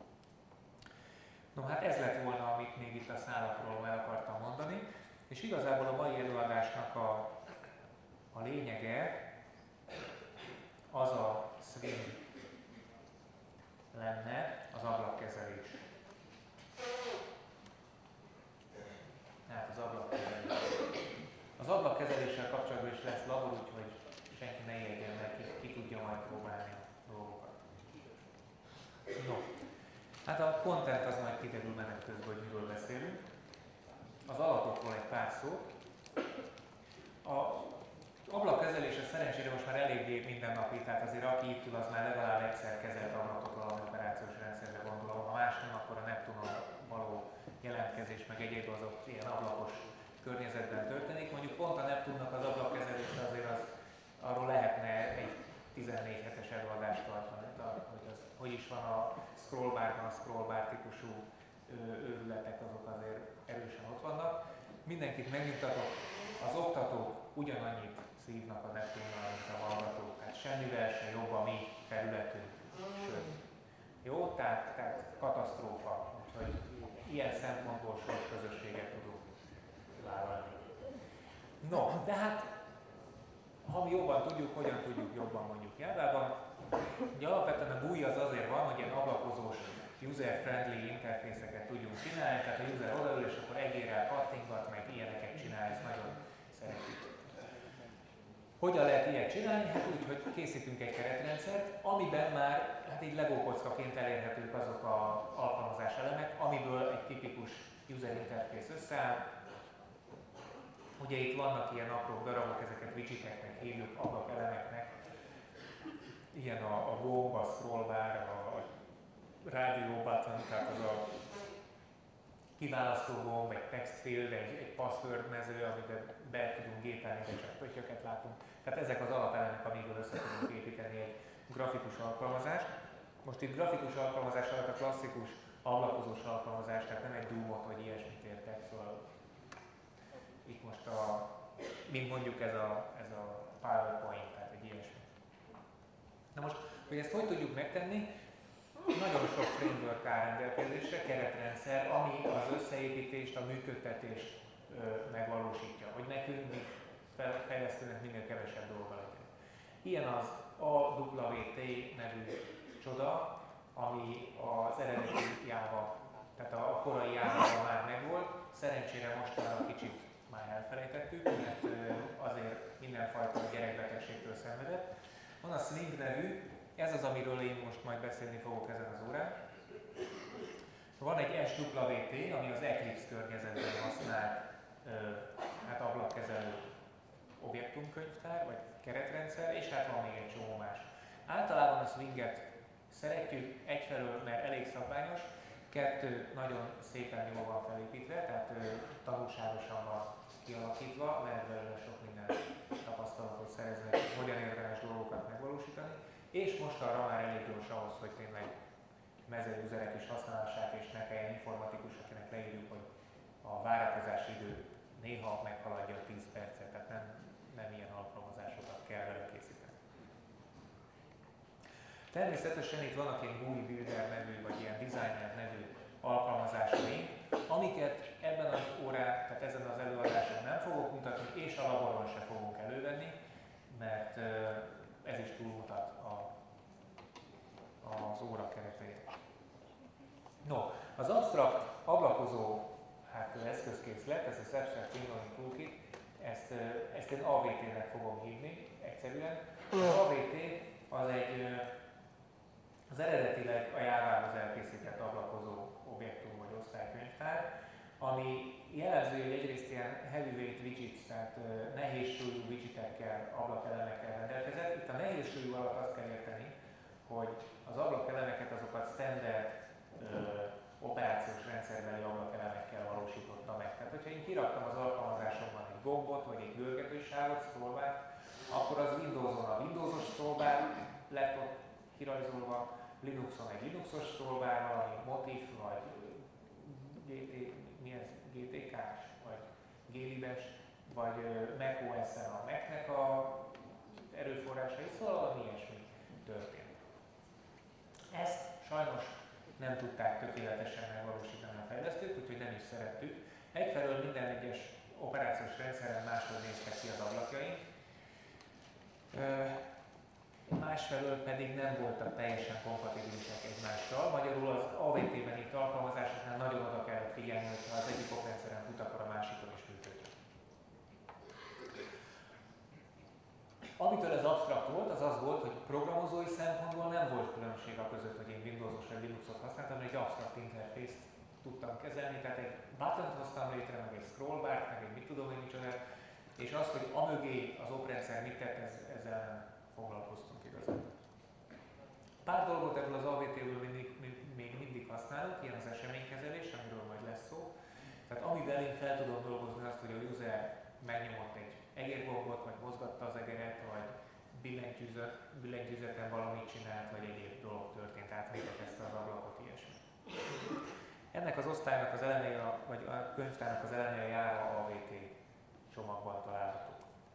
No hát ez lett volna, amit még itt a szálakról el akartam mondani, és igazából a mai előadásnak a, a lényege az a swing lenne, az ablakkezelés. Tehát az ablakkezelés. Az ablakkezeléssel kapcsolatban is lesz labor, úgyhogy senki ne ijedjen meg, ki, ki tudja majd próbálni a dolgokat. No, hát a content az majd kiderül menet közben, hogy miről beszélünk. Az alapokról egy pár szót. A ablakkezelése szerencsére most már eléggé mindennapi, tehát azért aki itt ül, az már legalább egyszer kezelt ablakot valami operációs rendszerre gondolom. Ha más nem, akkor a Neptunon való jelentkezés meg egyéb az ott ilyen ablakos környezetben történik. Mondjuk pont a Neptunnak az ablakkezelése azért az, arról lehetne egy tizennégy hetes előadást tartani, hogy, az, hogy is van a scrollbarban, a scrollbar típusú őrületek, azok azért erősen ott vannak. Mindenkit megnyugtatok, az oktatók ugyanannyit szívnak a Neptunnal, mint a hallgatók, tehát semmivel se jobb a mi felületünk, sőt. Jó, tehát, tehát katasztrófa, úgyhogy ilyen szempontból sors közösséget tudunk vállalni. No, de hát, ha mi jobban tudjuk, hogyan tudjuk jobban mondjuk Jávában. Ugye alapvetően a búj az azért van, hogy ilyen ablakozós, user-friendly interfészeket tudjunk csinálni, tehát a user odaül, és akkor egérrel kattingat, meg ilyeneket csinál, ezt nagyon szeretjük. Hogyan lehet ilyet csinálni? Hát úgy, hogy készítünk egy keretrendszert, amiben már hát így Lego kockaként elérhetők azok az alkalmazás elemek, amiből egy tipikus user interface összeáll. Ugye itt vannak ilyen apró darabok, ezeket widgeteknek hívjuk, ablak elemeknek. Ilyen a, a gomb, a scrollbar, a radio button, tehát az a kiválasztó gomb, egy text field, egy, egy password mező, amiben be tudunk gépelni, de csak pöttyöket látunk. Tehát ezek az alapelemek, amikből össze tudunk építeni egy grafikus alkalmazást. Most itt grafikus alkalmazás alatt a klasszikus ablakozós alkalmazás, tehát nem egy Doom-ot vagy ilyesmit értek, szóval itt most a, mint mondjuk ez a, ez a PowerPoint, tehát egy ilyesmi. Na most, hogy ezt hogy tudjuk megtenni? Nagyon sok framework áll rendelkezésre, keretrendszer, ami az összeépítést, a működtetést ö, megvalósítja, hogy nekünk, mi fejlesztőnek minél kevesebb dolga legyen. Ilyen az á dupla vé té nevű csoda, ami az eredeti Java, tehát a korai Java már megvolt, szerencsére mostanra kicsit már elfelejtettük, mert ö, azért mindenfajta gyerekbetegségtől szenvedett. Van a Swing nevű, ez az, amiről én most majd beszélni fogok ezen az órán. Van egy es dupla vé té, ami az Eclipse környezetben használt ö, hát ablakkezelő objektumkönyvtár, vagy keretrendszer, és hát van még egy csomó más. Általában a Swinget szeretjük, egyfelől, mert elég szabványos, kettő, nagyon szépen jól van felépítve, tehát ö, tanulságosan van kialakítva, lehet belőle sok minden tapasztalatot szerezni, hogyan érdemes dolgokat megvalósítani. És mostanra már elég gyors ahhoz, hogy tényleg mezőüzerek is használhassák, és ne kelljen informatikus, akinek leírjuk, hogy a várakozási idő néha meghaladja a tíz percet, tehát nem, nem ilyen alkalmazásokat kell vele készíteni. Természetesen itt vannak ilyen gui builder nevű, vagy ilyen designer nevű alkalmazásaink, amiket ebben az órán, tehát ezen az előadáson nem fogok mutatni, és a laboron se fogunk elővenni, mert ez is túlmutat a, az óra keretein. No, az absztrakt ablakozó hát, eszközkészlet, ez az Abstract Window Toolkit, ezt, ezt én á vé té-nek fogom hívni egyszerűen. Az á vé té az egy az eredetileg a Jávához elkészített ablakozó objektum vagy osztálykönyvtár, ami jellemző, hogy egyrészt ilyen heavyweight widgets, tehát uh, nehézsúlyú widgetekkel, ablakelemekkel rendelkezett. Itt a nehézsúlyú alatt azt kell érteni, hogy az ablakelemeket azokat standard uh, operációs rendszerbeli ablakelemekkel valósította meg. Tehát, hogyha én kiraktam az alkalmazásomban egy gombot, vagy egy görgetősávot, scrollbart, akkor az Windowson a Windowsos scrollbar lett ott kirajzolva, Linuxon egy Linuxos scrollbar, valami Motif, vagy gé té, mi ez? gé té ká-s, vagy Glibes, vagy macOS-en a Mac-nek a erőforrásai, szóval valami ilyesmi történt. Ezt sajnos nem tudták tökéletesen megvalósítani a fejlesztők, úgyhogy nem is szerettük. Egyfelől minden egyes operációs rendszeren máshogy néztek ki az ablakjaink, másfelől pedig nem voltak teljesen kompatibilisek egymással. Magyarul az á vé té-ben írt alkalmazásoknál nagyon oda kellett figyelni, hogyha az egyik oprendszeren fut, akkor a másikon is működik. Amitől ez absztrakt volt, az az volt, hogy programozói szempontból nem volt különbség a között, hogy én Windowsos vagy Linuxot használtam, hanem egy absztrakt interfészt tudtam kezelni, tehát egy button-t hoztam létre, meg egy scrollbart, meg egy mit tudom én micsoda, és az, hogy amögé az oprendszer mit tett, ez, ezzel nem foglalkoztunk igazán. Pár dolgot ebből az á vé té-ből mindig, még mindig használunk, ilyen az eseménykezelés, amiről majd lesz szó. Tehát amivel én fel tudom dolgozni azt, hogy a user megnyomott egy egérgombot, vagy mozgatta az egeret, vagy billentyűzeten valamit csinált, vagy egyéb dolog történt, átvétetezte az ablakot, ilyesmi. Ennek az osztálynak az eleméje, vagy a könyvtárnak az eleméje a Java á vé té csomagban található.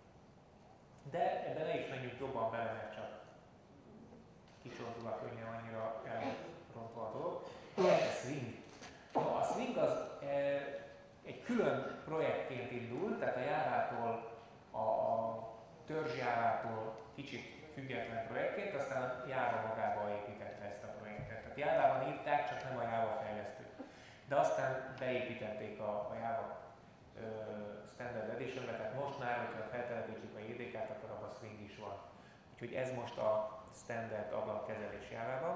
De ebben ne is menjünk jobban bele, mert csak kicsordul a könnyen, annyira elrontva a dolog. A Swing. No, a Swing az e, egy külön projektként indult, tehát a Jávától, a, a törzs Jávától kicsit független projektként, aztán a Java magába építette ezt a projektet. Tehát Jávában írták, csak nem a Java fejlesztők. De aztán beépítették a, a Java ö, Standard Edition-be, tehát most már, hogyha feltelepítjük a jé dé ká-t, akkor abban Swing is van. Úgyhogy ez most a standard ablakkezelés Jávában.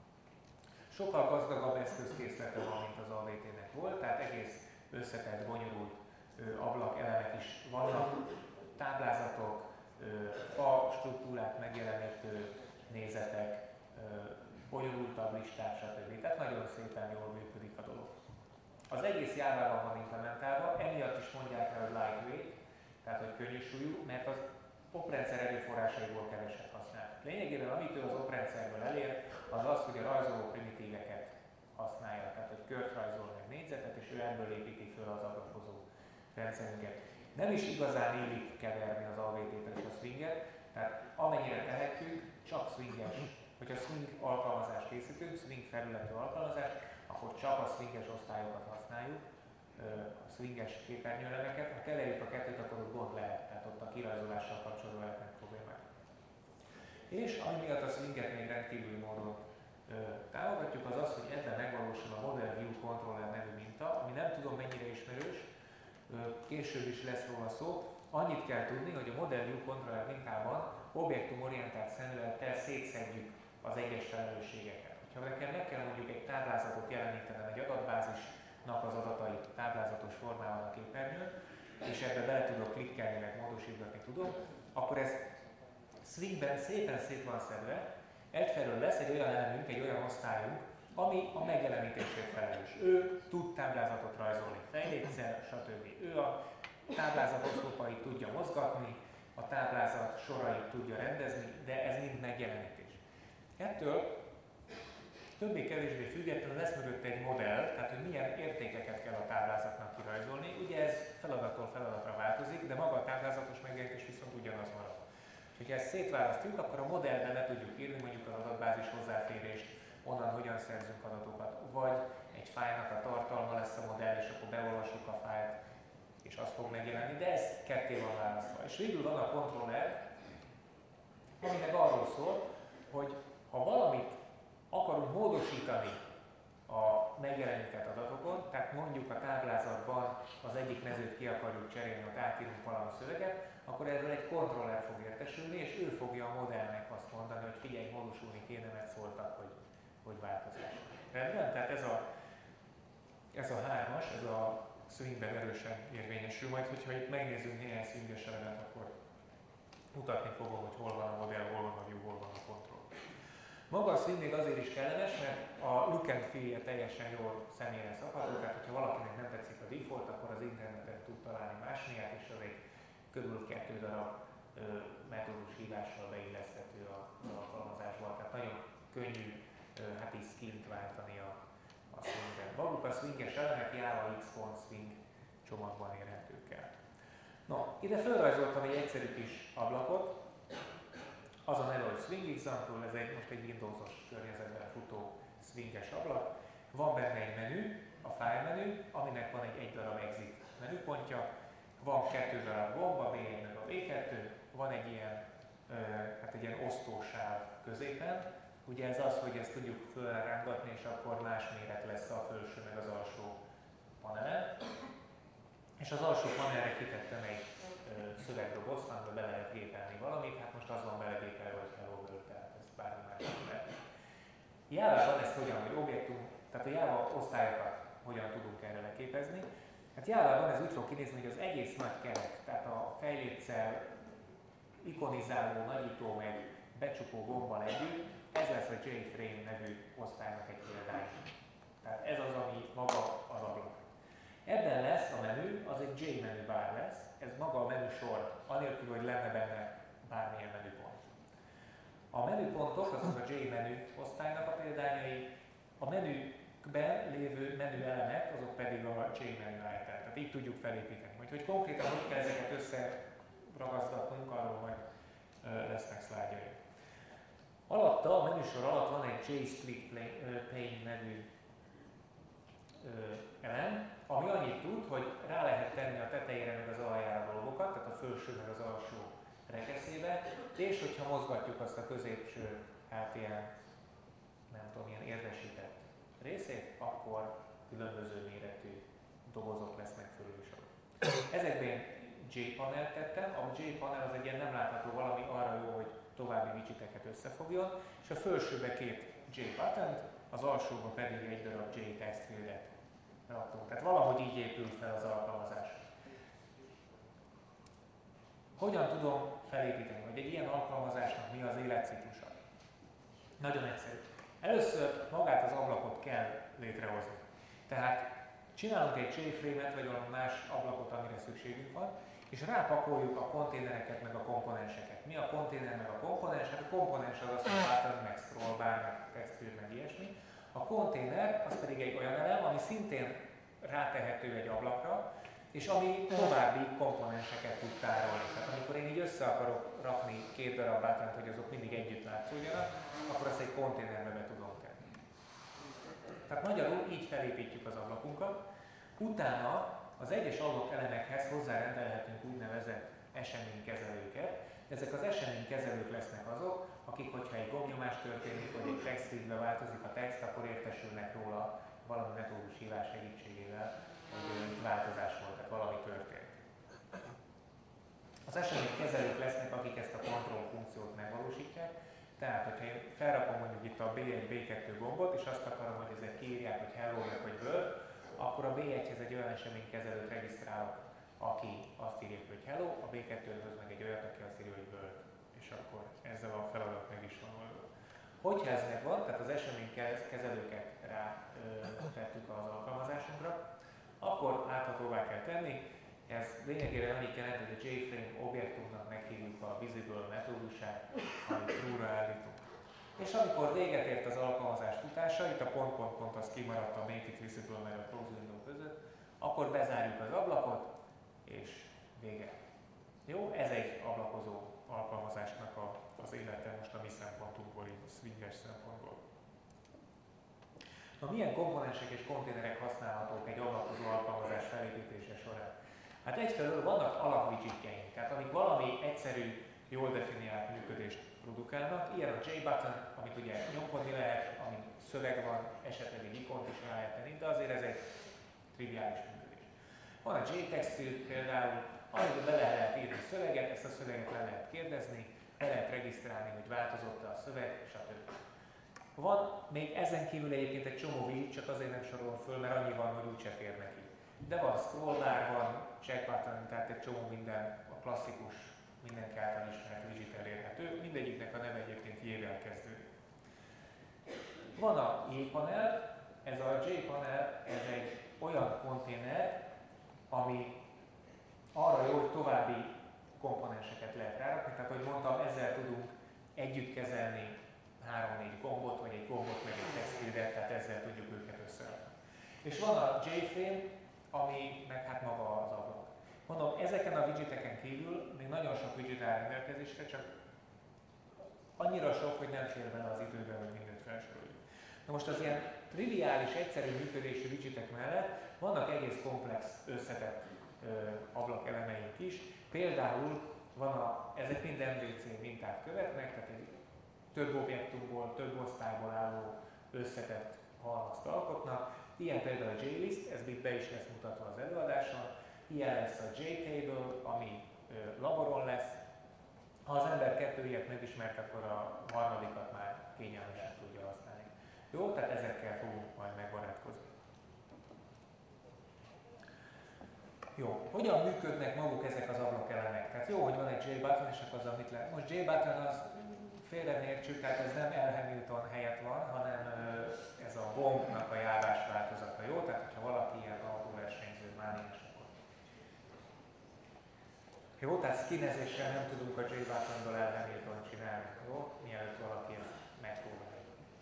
Sokkal gazdagabb eszközkészlete van, mint az á vé té-nek volt, tehát egész összetett, bonyolult ö, ablakelemek is vannak, táblázatok, ö, fa struktúrát megjelenítő nézetek, ö, bonyolultabb listák, stb. Tehát nagyon szépen jól működik a dolog. Az egész Jávában van implementálva, emiatt is mondják rá, hogy lightweight, tehát hogy könnyű súlyú, mert az oprendszer erőforrásaiból keveset használ. Lényegében amit ő az oprendszerből elér, az az, hogy a rajzoló primitíveket használja, tehát hogy kört rajzol meg négyzetet, és ő ebből építi föl az ablakozó rendszerünket. Nem is igazán illik keverni az á vé té-t és a Swinget, tehát amennyire tehetjük, csak Swinges. Hogyha Swing alkalmazást készítünk, Swing felületű alkalmazást, akkor csak a Swinges osztályokat használjuk, a Swinges képernyőelemeket. Ha keverjük a kettőt, akkor ott gond lehet, tehát ott a kirajzolással kapcsolatban lehetnek problémák. És ami miatt a Swinget még rendkívüli módon ö, támogatjuk, az az, hogy ebben megvalósul a Model View Controller nevű minta, ami nem tudom mennyire ismerős, ö, később is lesz róla szó. Annyit kell tudni, hogy a Model View Controller mintában objektumorientált szemlélettel szétszedjük az egyes felelősségeket. Ha nekem meg kell mondjuk egy táblázatot jelenítenem, egy adatbázisnak az adatait táblázatos formában a képernyőn, és ebbe bele tudok klikkelni, meg módosítani tudom, akkor ez Swingben szépen szét van szedve, egyfelől lesz egy olyan elemünk, egy olyan osztályunk, ami a megjelenítésért felelős. Ő tud táblázatot rajzolni, fejléccel, stb. Ő a táblázat oszlopait tudja mozgatni, a táblázat sorait tudja rendezni, de ez mind megjelenítés. Ettől többé-kevésbé függetlenül lesz mögött egy modell, tehát hogy milyen értékeket kell a táblázatnak kirajzolni. Ugye ez feladattól feladatra változik, de maga a táblázatos megjelenítés viszont ugyanaz marad. És hogyha ezt szétválasztjuk, akkor a modellben le tudjuk írni mondjuk az adatbázis hozzáférést, onnan hogyan szerzünk adatokat. Vagy egy fájlnak a tartalma lesz a modell, és akkor beolvassuk a fájlt, és az fog megjelenni, de ez ketté van választva. És végül van a controller, aminek arról szól, hogy ha valamit akarunk módosítani a megjelenített adatokon, tehát mondjuk a táblázatban az egyik mezőt ki akarjuk cserélni, ott átírunk valami szöveget, akkor erről egy kontroller fog értesülni, és ő fogja a modellnek azt mondani, hogy figyelj, módosulni kéne, mert szóltak, hogy, hogy változás. Rendben? Tehát ez a, ez a hármas, ez a swingben erősen érvényesül, majd hogyha itt megnézzünk néhány swinges elemet, akkor mutatni fogom, hogy hol van a modell, hol van a view, hol van a control. Maga a swing még azért is kellemes, mert a look and feel-je teljesen jól személyre szabható, tehát hogyha valakinek nem tetszik a default, akkor az interneten tud találni más néhát, és az egy körülbelül kettő darab ö, metódus hívással beilleszthető az alkalmazásba, tehát nagyon könnyű ö, hát így skillt váltani a, a swingben. Maguk a swinges elemek Java X-Font Swing csomagban érhetők el. No, ide felrajzoltam egy egyszerű kis ablakot. Az a neve, hogy Swing Example, ez egy, most egy Windows-os környezetben futó swinges ablak. Van benne egy menü, a file menü, aminek van egy egy darab exit menüpontja, van kettő darab gomb, a bé egy meg a bé kettő, van egy ilyen, ö, hát egy ilyen osztósáv középen. Ugye ez az, hogy ezt tudjuk fölrángatni, és akkor más méret lesz a felső meg az alsó panelen. És az alsó panelre kitettem egy ö, szövegdobozt, amiben be lehet gépelni valamit, hát most az van belegépelve, hogy Hello World, tehát ez bármi más lehet. Java-ban ezt hogyan, hogy objektum, tehát a Java osztályokat hogyan tudunk erre leképezni. Hát Java-ban ez úgy fog kinézni, hogy az egész nagy keret, tehát a fejléccel, ikonizáló, nagyító meg becsukó gombbal együtt, ez lesz a JFrame nevű osztálynak egy példány. Tehát ez az, ami maga az ablak. Ebben lesz a menü, az egy J menü bár lesz, ez maga a menüsor, anélkül, hogy lenne benne bármilyen menüpont. A menüpontok, azok a J menü osztálynak a példányai, a menükben lévő menü elemek, azok pedig a J menü item. Tehát így tudjuk felépíteni. Majd, hogy konkrétan hogy kell ezeket összeragazgatnunk, arról majd ö, lesznek szlájdjai. Alatta, a menüsor alatt van egy J Split Pane nevű ö, elem, ami annyit tud, hogy rá lehet tenni a tetejére meg az aljára dolgokat, tehát a felső meg az alsó rekeszébe, és hogyha mozgatjuk azt a középső, hát ilyen, nem tudom, ilyen érdesített részét, akkor különböző méretű dobozok lesznek fölül is. Ezekben J-panelt tettem, a J-panel az egy ilyen nem látható valami, arra jó, hogy további widgeteket összefogjon, és a felsőbe két J-patent, az alsóba pedig egy darab J-textfieldet raktunk. Tehát valahogy így épül fel az alkalmazás. Hogyan tudom felépíteni, hogy egy ilyen alkalmazásnak mi az életciklusa? Nagyon egyszerű. Először magát az ablakot kell létrehozni. Tehát csinálunk egy JFrame-et, vagy valami más ablakot, amire szükségünk van, és rápakoljuk a konténereket, meg a komponenseket. Mi a konténer, meg a komponens? Hát a komponens az az, hogy button, meg scrollbar, meg textfield, meg ilyesmi. A konténer az pedig egy olyan elem, ami szintén rátehető egy ablakra, és ami további komponenseket tud tárolni. Tehát amikor én így össze akarok rakni két darab bátrant, hogy azok mindig együtt látszódjanak, akkor azt egy konténerbe be tudom tenni. Tehát magyarul így felépítjük az ablakunkat. Utána az egyes ablak elemekhez hozzárendelhetünk úgynevezett eseménykezelőket. Ezek az eseménykezelők lesznek azok, akik, hogyha egy gombnyomás történik, vagy egy textfieldbe változik a text, akkor értesülnek róla valami metódus hívás segítségével, hogy változás volt, tehát valami történt. Az eseménykezelők lesznek, akik ezt a control funkciót megvalósítják. Tehát, hogyha én felrakom mondjuk itt a bé egy bé kettő gombot, és azt akarom, hogy ezek kiírják, hogy hello vagy Word, akkor a bé egyhez egy olyan eseménykezelőt regisztrálok, aki azt írja, hogy hello, a bé kettőhöz meg egy olyat, aki azt írja, hogy Word. És akkor ezzel a feladat meg is van oldva. Hogyha ez megvan, tehát az eseménykezelőket rá ö, tettük az alkalmazásunkra, akkor láthatóvá kell tenni. Ez lényegében annyit jelent, hogy a JFrame objektumnak meghívjuk a visible metódusát, amit true-ra állítunk. És amikor véget ért az alkalmazás futása, itt a pont, pont, pont az kimaradt a make it visible meg a close window között, akkor bezárjuk az ablakot, és vége. Jó, ez egy ablakozó alkalmazásnak a, az élete most a mi szempontunkból, így a swinges szempontból. Na, milyen komponensek és konténerek használhatók egy ablakozó alkalmazás felépítése során? Hát egyfelől vannak alapwidgetjeink, tehát amik valami egyszerű, jól definiált működést produkálnak, ilyen a JButton, amit ugye nyomkodni lehet, amin szöveg van, esetleg egy ikont is rá lehet tenni, de azért ez egy triviális működés. Van a JTextField például, amit be lehet írni szöveget, ezt a szöveget le lehet kérdezni, be lehet regisztrálni, hogy változott-e a szöveg, stb. Van még ezen kívül egyébként egy csomó widget, csak azért nem sorolom föl, mert annyi van, hogy úgyse fér neki. De van scrollbar, van checkbutton, tehát egy csomó minden, a klasszikus, mindenki által ismert widget elérhető, mindegyiknek a neve egyébként J-vel kezdődik. Van a J-panel, ez a J-panel, ez egy olyan konténer, ami arra jó, hogy további komponenseket lehet rárakni, tehát ahogy mondtam, ezzel tudunk együtt kezelni három-négy gombot, vagy egy gombot, meg egy textfieldet, tehát ezzel tudjuk őket összerakni. És van a JFrame, ami meg hát maga az ablak. Mondom, ezeken a widgeteken kívül még nagyon sok widget áll rendelkezésre, csak annyira sok, hogy nem fér bele az időben, hogy mindent felsoroljuk. Na most az ilyen triviális, egyszerű működésű widgetek mellett vannak egész komplex, összetett ö, ablakelemeink is. Például van a, ezek mind em vé cé mintát követnek, tehát egy több objektumból, több osztályból álló összetett halmazt alkotnak. Ilyen például a JList, ez még be is lesz mutatva az előadáson. Ilyen lesz a JTable, ami ö, laboron lesz. Ha az ember kettő ilyet megismert, akkor a harmadikat már kényelmesen tudja használni. Jó, tehát ezekkel fogunk majd megbarátkozni. Jó, hogyan működnek maguk ezek az ablakelemek? Tehát jó, hogy van egy JButton, és akkor az, amit lehet. Most JButton az félre ne értsük, tehát ez nem L. Hamilton helyett van, hanem ez a gombnak a járás változata, jó? Tehát, ha valaki ilyen autóversenyző mániás, akkor... Jó, tehát skinezéssel nem tudunk a JButtonból L. Hamilton csinálni, jó? Mielőtt valaki ezt megpróbálja.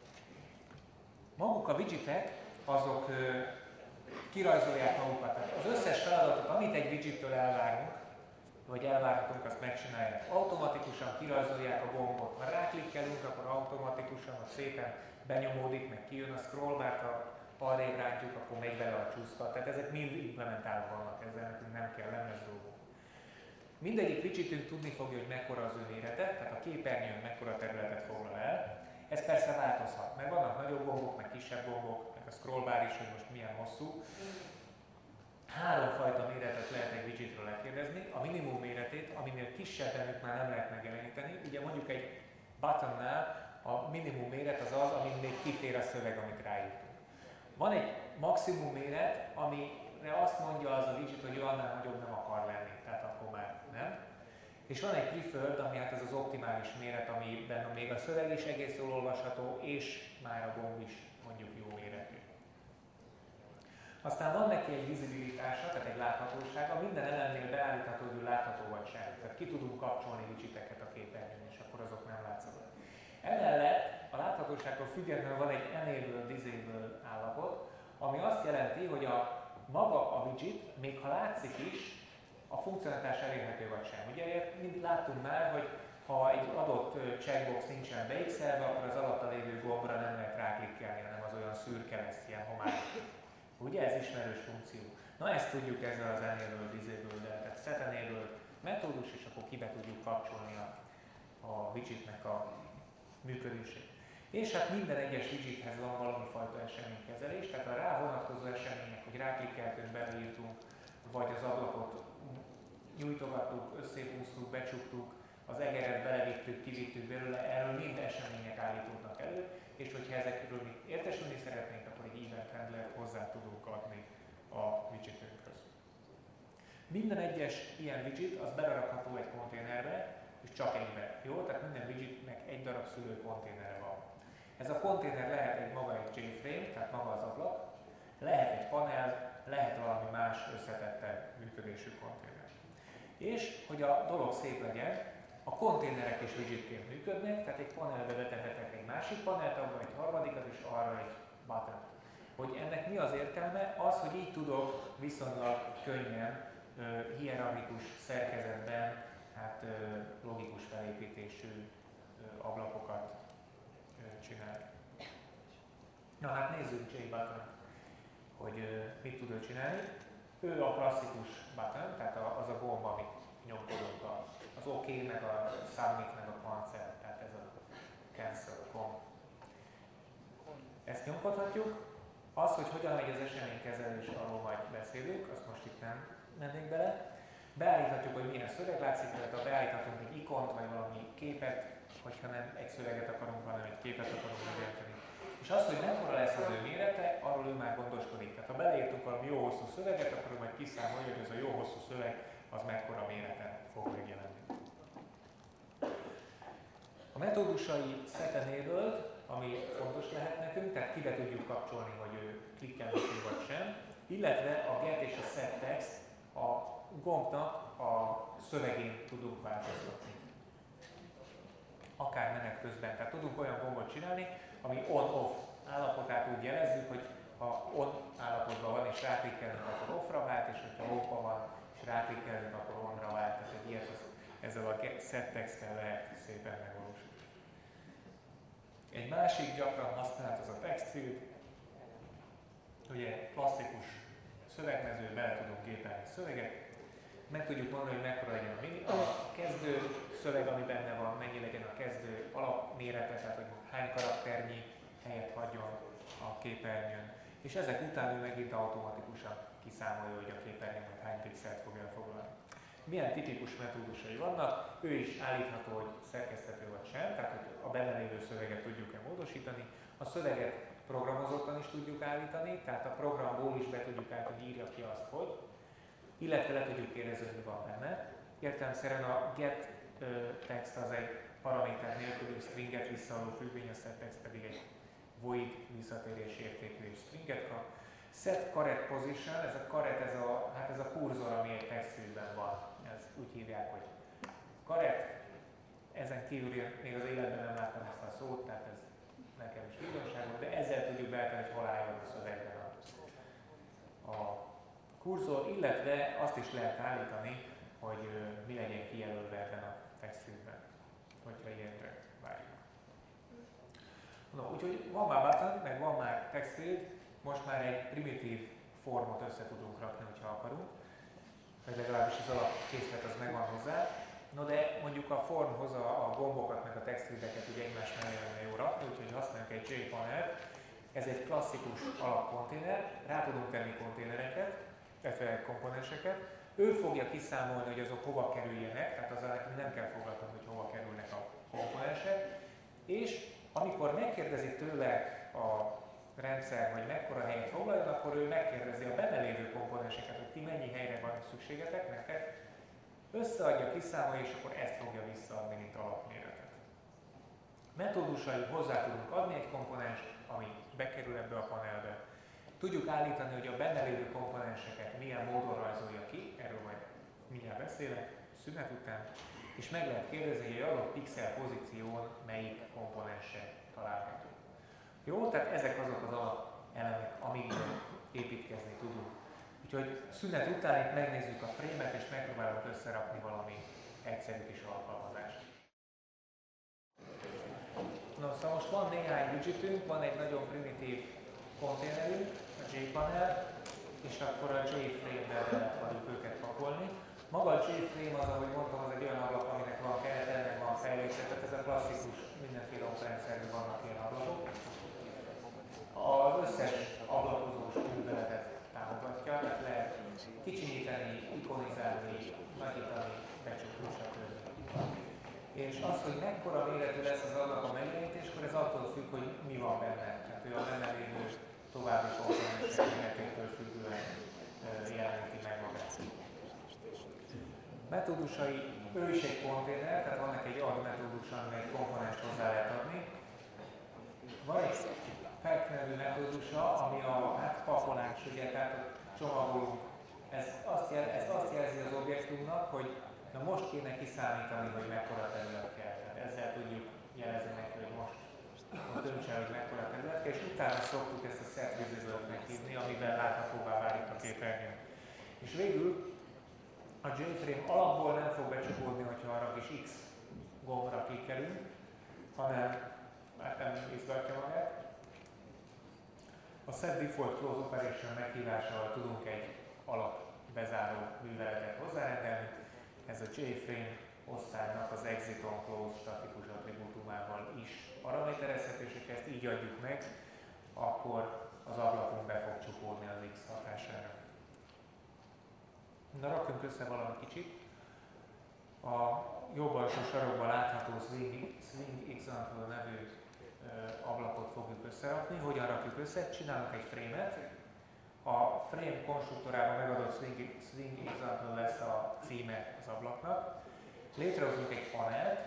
Maguk a widgetek, azok ö, kirajzolják magukat. Tehát az összes feladatot, amit egy widgettől elvárunk, vagy elvárhatunk, azt megcsinálják. Automatikusan kirajzolják a gombot. Ha ráklikkelünk, akkor automatikusan, hogy szépen benyomódik, meg kijön a scrollbart, ha arrébb rántjuk, akkor megy vele a csúszka. Tehát ezek mind implementálva vannak ezzel, nekünk nem kell lemez dolgok. Mindegyik widgetünk tudni fogja, hogy mekkora az ő mérete, tehát a képernyőn mekkora területet foglal el. Ez persze változhat, mert vannak nagyobb gombok, meg kisebb gombok, meg a scrollbar is, hogy most milyen hosszú. Háromfajta méretet lehet egy widgetről lekérdezni. A minimum méretét, aminél kisebben már nem lehet megjeleníteni. Ugye mondjuk egy buttonnál a minimum méret az az, amin még kifér a szöveg, amit ráírtunk. Van egy maximum méret, amire azt mondja az a widget, hogy ő annál nagyobb nem akar lenni, tehát akkor már nem. És van egy preferred, ami hát ez az optimális méret, amiben még a szöveg is egész jól olvasható, és már a gomb is mondjuk jó méretű. Aztán van neki egy vizibilitása, tehát egy láthatósága, minden elemnél beállítható, hogy ő látható vagy sem. Tehát ki tudunk kapcsolni widgeteket a képernyőn, és akkor azok nem látszanak. Emellett a láthatóságtól függetlenül van egy enable, disable állapot, ami azt jelenti, hogy a maga a widget, még ha látszik is, a funkcionalitás elérhető vagy sem. Ugye mind láttunk már, hogy ha egy adott checkbox nincsen beixelve, akkor az alatta lévő gombra nem lehet ráklikkelni, hanem az olyan szürke lesz, ilyen homály. Ugye ez ismerős funkció. Na ezt tudjuk ezzel az enable, disable-del, tehát set enable metódus, és akkor kibe tudjuk kapcsolni a, a widgetnek a működését. És hát minden egyes widgethez van valami fajta eseménykezelés, tehát a rá vonatkozó események, hogy ráklikkeltünk, beírtunk, vagy az ablakot nyújtogattuk, összehúztuk, becsuktuk, az egeret belevittük, kivittük belőle, erről mind események állítódnak elő, és hogyha ezekről mi értesülni szeretnénk, akkor egy event handlert hozzá tudunk adni a widgetünkhöz. Minden egyes ilyen widget az belerakható egy konténerbe, és csak egybe. Jó? Tehát minden widgetnek egy darab szülő konténere van. Ez a konténer lehet egy maga egy JFrame, tehát maga az ablak, lehet egy panel, lehet valami más összetettebb működésű konténer. És, hogy a dolog szép legyen, a konténerek is widgetként működnek, tehát egy panelbe betehetek egy másik panelt, abban egy harmadikat, és arra egy button. Hogy ennek mi az értelme? Az, hogy így tudok viszonylag könnyen, uh, hierarchikus szerkezetben hát logikus felépítésű ablakokat csinál. Na hát nézzük Jay Button, hogy mit tud ő csinálni. Ő a klasszikus button, tehát az a gomb, amit nyomkodunk, az OK, meg a submit, meg a cancel, tehát ez a cancel gomb. Ezt nyomkodhatjuk. Az, hogy hogyan megy az eseménykezelés, arról majd beszélünk, azt most itt nem mennék bele. Beállíthatjuk, hogy milyen szöveg látszik, tehát beállíthatunk egy ikont, vagy valami képet, hogyha nem egy szöveget akarunk, hanem egy képet akarunk megjelenteni. És az, hogy mekkora lesz az ő mérete, arról ő már gondoskodik. Tehát ha beleírtunk valami jó hosszú szöveget, akkor ő majd kiszámolja, hogy ez a jó hosszú szöveg, az mekkora méreten fog megjelenni. A metódusai set enabled, ami fontos lehet nekünk, tehát ki be tudjuk kapcsolni, hogy ő klikkelhető vagy sem, illetve a get és a set text, a gombnak a szövegén tudunk változtatni. Akár menet közben. Tehát tudunk olyan gombot csinálni, ami on-off állapotát úgy jelezzük, hogy ha on állapotban van és ráklikkelünk, akkor off-ra vált, és hogyha off-ban van és ráklikkelünk, akkor on-ra vált. Tehát egy ilyet az, ezzel a set texttel lehet szépen megvalósítani. Egy másik gyakran használt az a text field. Ugye klasszikus szövegmező, bele tudunk gépelni szöveget. Meg tudjuk mondani, hogy mekkora legyen a, mini, a kezdő szöveg, ami benne van, mennyi legyen a kezdő alapmérete, tehát hogy hány karakternyi helyet hagyjon a képernyőn. És ezek után ő megint automatikusan kiszámolja, hogy a képernyőn majd hány pixelt fog elfoglalni. Milyen tipikus metódusai vannak, ő is állítható, hogy szerkeszthető vagy sem, tehát hogy a benne lévő szöveget tudjuk-e módosítani. A szöveget programozottan is tudjuk állítani, tehát a programból is be tudjuk állítani, hogy írja ki azt, hogy. Illetve le tudjuk kérdezni, hogy mi van benne. Értelemszerűen a get text az egy paraméter nélküli stringet visszaadó függvény, a set text pedig egy void visszatérés értékű stringet kap. Set caret position, ez a caret, ez a, hát ez a kurzor, ami egy textfieldben van. Ezt úgy hívják, hogy caret. Ezen kívül még az életben nem láttam ezt a szót, tehát ez nekem is újdonság, de ezzel tudjuk beállítani, hogy hol álljon a szövegben a, a kurzor, illetve azt is lehet állítani, hogy uh, mi legyen kijelölve ebben a textfieldben, hogyha ilyenre várjuk. No, úgyhogy van már button, meg van már textfield, most már egy primitív formot össze tudunk rakni, hogyha akarunk, vagy legalábbis az alapkészlet az megvan hozzá. No de mondjuk a formhoz a, a gombokat meg a textfieldeket ugye egymás mellé lenne jó rakni, úgyhogy használjuk egy J-panelt. Ez egy klasszikus alapkonténer, rá tudunk tenni konténereket, illetve komponenseket. Ő fogja kiszámolni, hogy azok hova kerüljenek, tehát azzal nekünk nem kell foglalkozni, hogy hova kerülnek a komponensek. És amikor megkérdezi tőle a rendszer, hogy mekkora helyet foglaljon, akkor ő megkérdezi a benne lévő komponenseket, hogy ti mennyi helyre van szükségetek nektek, összeadja, kiszámolja, és akkor ezt fogja visszaadni, mint alapméretet. Metódusai hozzá tudunk adni egy komponenst, ami bekerül ebbe a panelbe. Tudjuk állítani, hogy a benne lévő komponenseket milyen módon rajzolja ki, erről majd mindjárt beszélek, szünet után, és meg lehet kérdezni, hogy egy adott pixel pozíción melyik komponense található. Jó, tehát ezek azok az alapelemek, amikből építkezni tudunk. Úgyhogy szünet után itt megnézzük a frame-et, és megpróbálunk összerakni valami egyszerű kis alkalmazást. No, szóval most van néhány widgetünk, van egy nagyon primitív konténerünk, a J-panel, és akkor a J-frame-be akarjuk őket pakolni. Maga a J-frame az, ahogy mondtam, az egy olyan ablak, aminek van kerete, meg van fejlődése, tehát ez a klasszikus, mindenféle operrendszerben vannak ilyen ablakok. Az összes ablakozós műveletet támogatja, tehát lehet kicsinyíteni, ikonizálni, nagyítani, becsukni, stb. És az, hogy mekkora méretű lesz az ablak a megjelenítéskor, ez attól függ, hogy mi van benne. Tehát ő a benne lévő további komponensek méretétől függően jeleníti meg magát. Metódusai, ő is egy konténer, tehát van neki egy add metódusa, ami egy komponenst hozzá lehet adni. Van egy pack nevű metódusa, ami a hát, pakolás, ugye, tehát a csomagolunk. Ez azt jel, ezt azt jelzi az objektumnak, hogy na most kéne kiszámítani, hogy mekkora terület kell. Tehát ezzel tudjuk jelezni neki, hogy most, most döntse el, hogy mekkora terület kell, és utána szoktuk ezt a set visible-nek hívni, amivel láthatóvá válik a képernyőn. És végül A J-frame alapból nem fog becsukódni, hogyha arra kis X gombra klikkelünk, hanem hát nem izgatja magát. A Set Default Close Operation meghívásával tudunk egy alap bezáró műveletet hozzárendelni. Ez a J-frame osztálynak az Exit on Close statikus attribútumával is paraméterezhető, és ha ezt így adjuk meg, akkor az ablakon be fog csukódni az X hatására. Na, rakjunk össze valami kicsit. A jobb alsó sarokban látható Swing, Swing Example nevű ö, ablakot fogjuk összerakni. Hogyan rakjuk össze? Csinálunk egy frame-et. A frame konstruktorában megadott Swing, Swing Example lesz a címe az ablaknak. Létrehozunk egy panelt.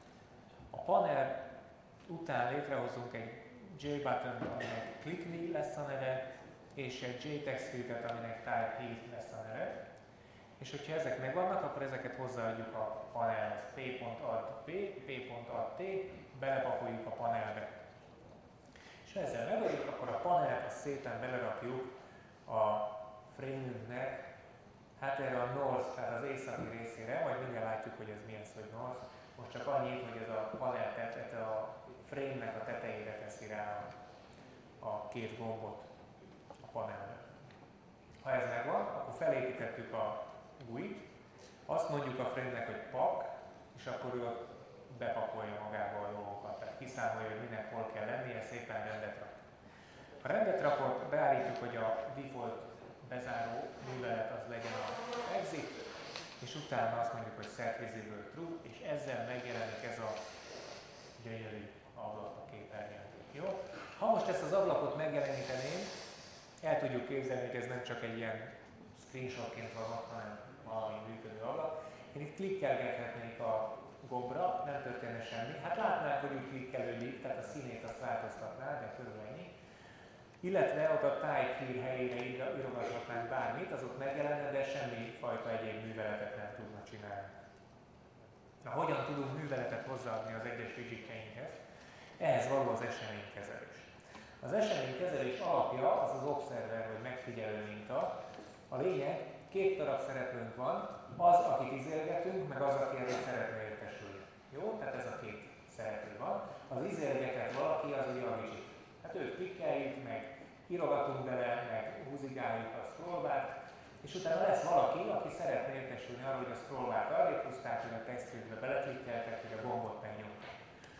A panel után létrehozunk egy J-button, aminek Click Me lesz a neve, és egy J-text fieldet, aminek Type Here lesz a neve. És hogyha ezek megvannak, akkor ezeket hozzáadjuk a panelhez. P.add P, P.add T, belepakoljuk a panelbe. És ha ezzel megadjuk, akkor a panelt azt szépen belerakjuk a frame-ünknek, hát erre a north, tehát az északi részére, majd mindjárt látjuk, hogy ez milyen szó, hogy north. Most csak annyit, hogy ez a panel tetete a frame-nek a tetejére teszi rá a, a két gombot a panelbe. Ha ez megvan, akkor felépítettük a gú i-t, azt mondjuk a frame-nek, hogy pak, és akkor ő bepakolja magába a dolgokat, tehát kiszámolja, hogy minek hol kell lennie, szépen rendet rak. A rendet rakott, beállítjuk, hogy a default bezáró művelet az legyen az exit, és utána azt mondjuk, hogy set visible true, és ezzel megjelenik ez a gyönyörű ablak a képernyőn. Jó? Ha most ezt az ablakot megjeleníteném, el tudjuk képzelni, hogy ez nem csak egy ilyen screenshotként van ott, hanem valami működő ablak. Én itt klikkelgethetnék a gombra, nem történne semmi. Hát látnánk, hogy úgy klikkelődik, tehát a színét azt változtatná, de körülbelül ennyi. Illetve ott a Type Here helyére írogathatnánk bármit, az ott megjelenne, de semmi fajta egyéb műveletet nem tudna csinálni. Na, hogyan tudunk műveletet hozzáadni az egyes widgetjeinkhez? Ehhez való az eseménykezelés. Az eseménykezelés alapja az az observer, vagy megfigyelő minta. A lényeg, két darab szereplőnk van, az, akit izélgetünk, meg az, aki erről szeretne értesülni. Jó? Tehát ez a két szereplő van. Az izélgetett valaki az ugye a widget. Hát őt klikkeljük, meg írogatunk bele, meg húzigáljuk a scrollbart, és utána lesz valaki, aki szeretne értesülni arról, hogy a scrollbart arrébb húzták, hogy a textfieldbe beleklikkeltek, hogy a gombot megnyomták.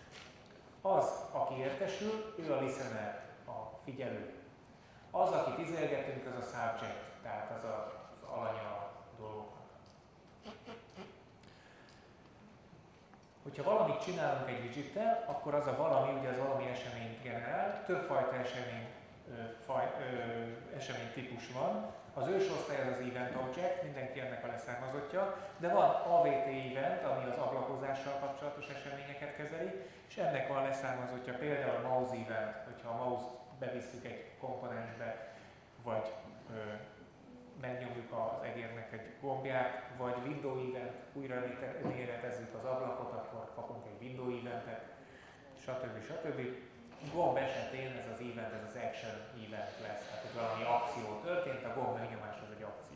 Az, aki értesül, ő a listener, a figyelő. Az, akit izélgetünk, az a subject, tehát az a, az alanya a dolgoknak. Hogyha valamit csinálunk egy widgettel, akkor az a valami, ugye az valami eseményt generál. Többfajta esemény, ö, faj, ö, esemény típus van. Az ősosztály az az event object, mindenki ennek a leszármazottja, de van á vé té event, ami az ablakozással kapcsolatos eseményeket kezeli, és ennek van leszármazottja például a mouse event, hogyha a mouse-t bevisszük egy komponensbe, vagy ö, megnyomjuk az egérnek egy gombját, vagy window event, újra méretezzük az ablakot, akkor kapunk egy window eventet, stb. stb. Gomb esetén ez az event, ez az action event lesz, tehát hogy valami akció történt, a gomb megnyomás az egy akció.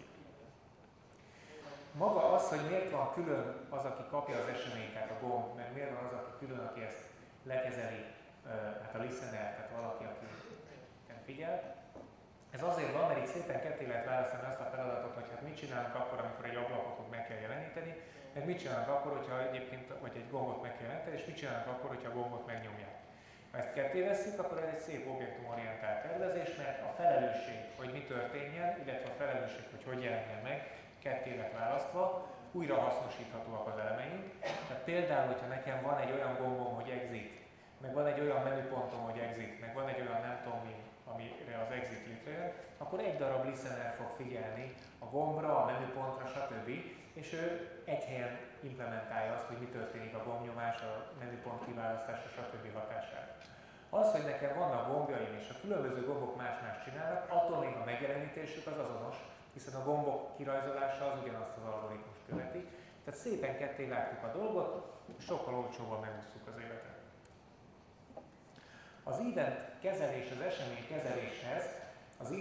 Maga az, hogy miért van külön az, aki kapja az eseményt, tehát a gomb, meg miért van az, aki külön, aki ezt lekezeli, hát a listener, tehát valaki, aki nem figyel. Ez azért van, mert itt szépen ketté lehet választani azt a feladatot, hogy hát mit csinálunk akkor, amikor egy ablakot meg kell jeleníteni, meg mit csinálunk akkor, hogyha egyébként vagy egy gombot meg kell jelenteni, és mit csinálunk akkor, hogyha a gombot megnyomják. Ha ezt ketté vesszük, akkor ez egy szép objektumorientált tervezés, mert a felelősség, hogy mi történjen, illetve a felelősség, hogy hogy jelenjen meg, ketté lett választva, újra hasznosíthatóak az elemeink. Tehát például, hogyha nekem van egy olyan gombom, hogy exit, meg van egy olyan menüpontom, hogy exit, meg van egy olyan nem tudom mi, amire az exit létrejön, akkor egy darab listener fog figyelni a gombra, a menüpontra, stb. És ő egy helyen implementálja azt, hogy mi történik a gombnyomás, a menüpont kiválasztása, stb. Hatására. Az, hogy nekem vannak gombjaim és a különböző gombok más-más csinálnak, attól még a megjelenítésük az azonos, hiszen a gombok kirajzolása az ugyanazt az algoritmust követi. Tehát szépen ketté vágtuk a dolgot, sokkal olcsóban megúsztuk az életet. Az event kezelés, az esemény kezeléshez az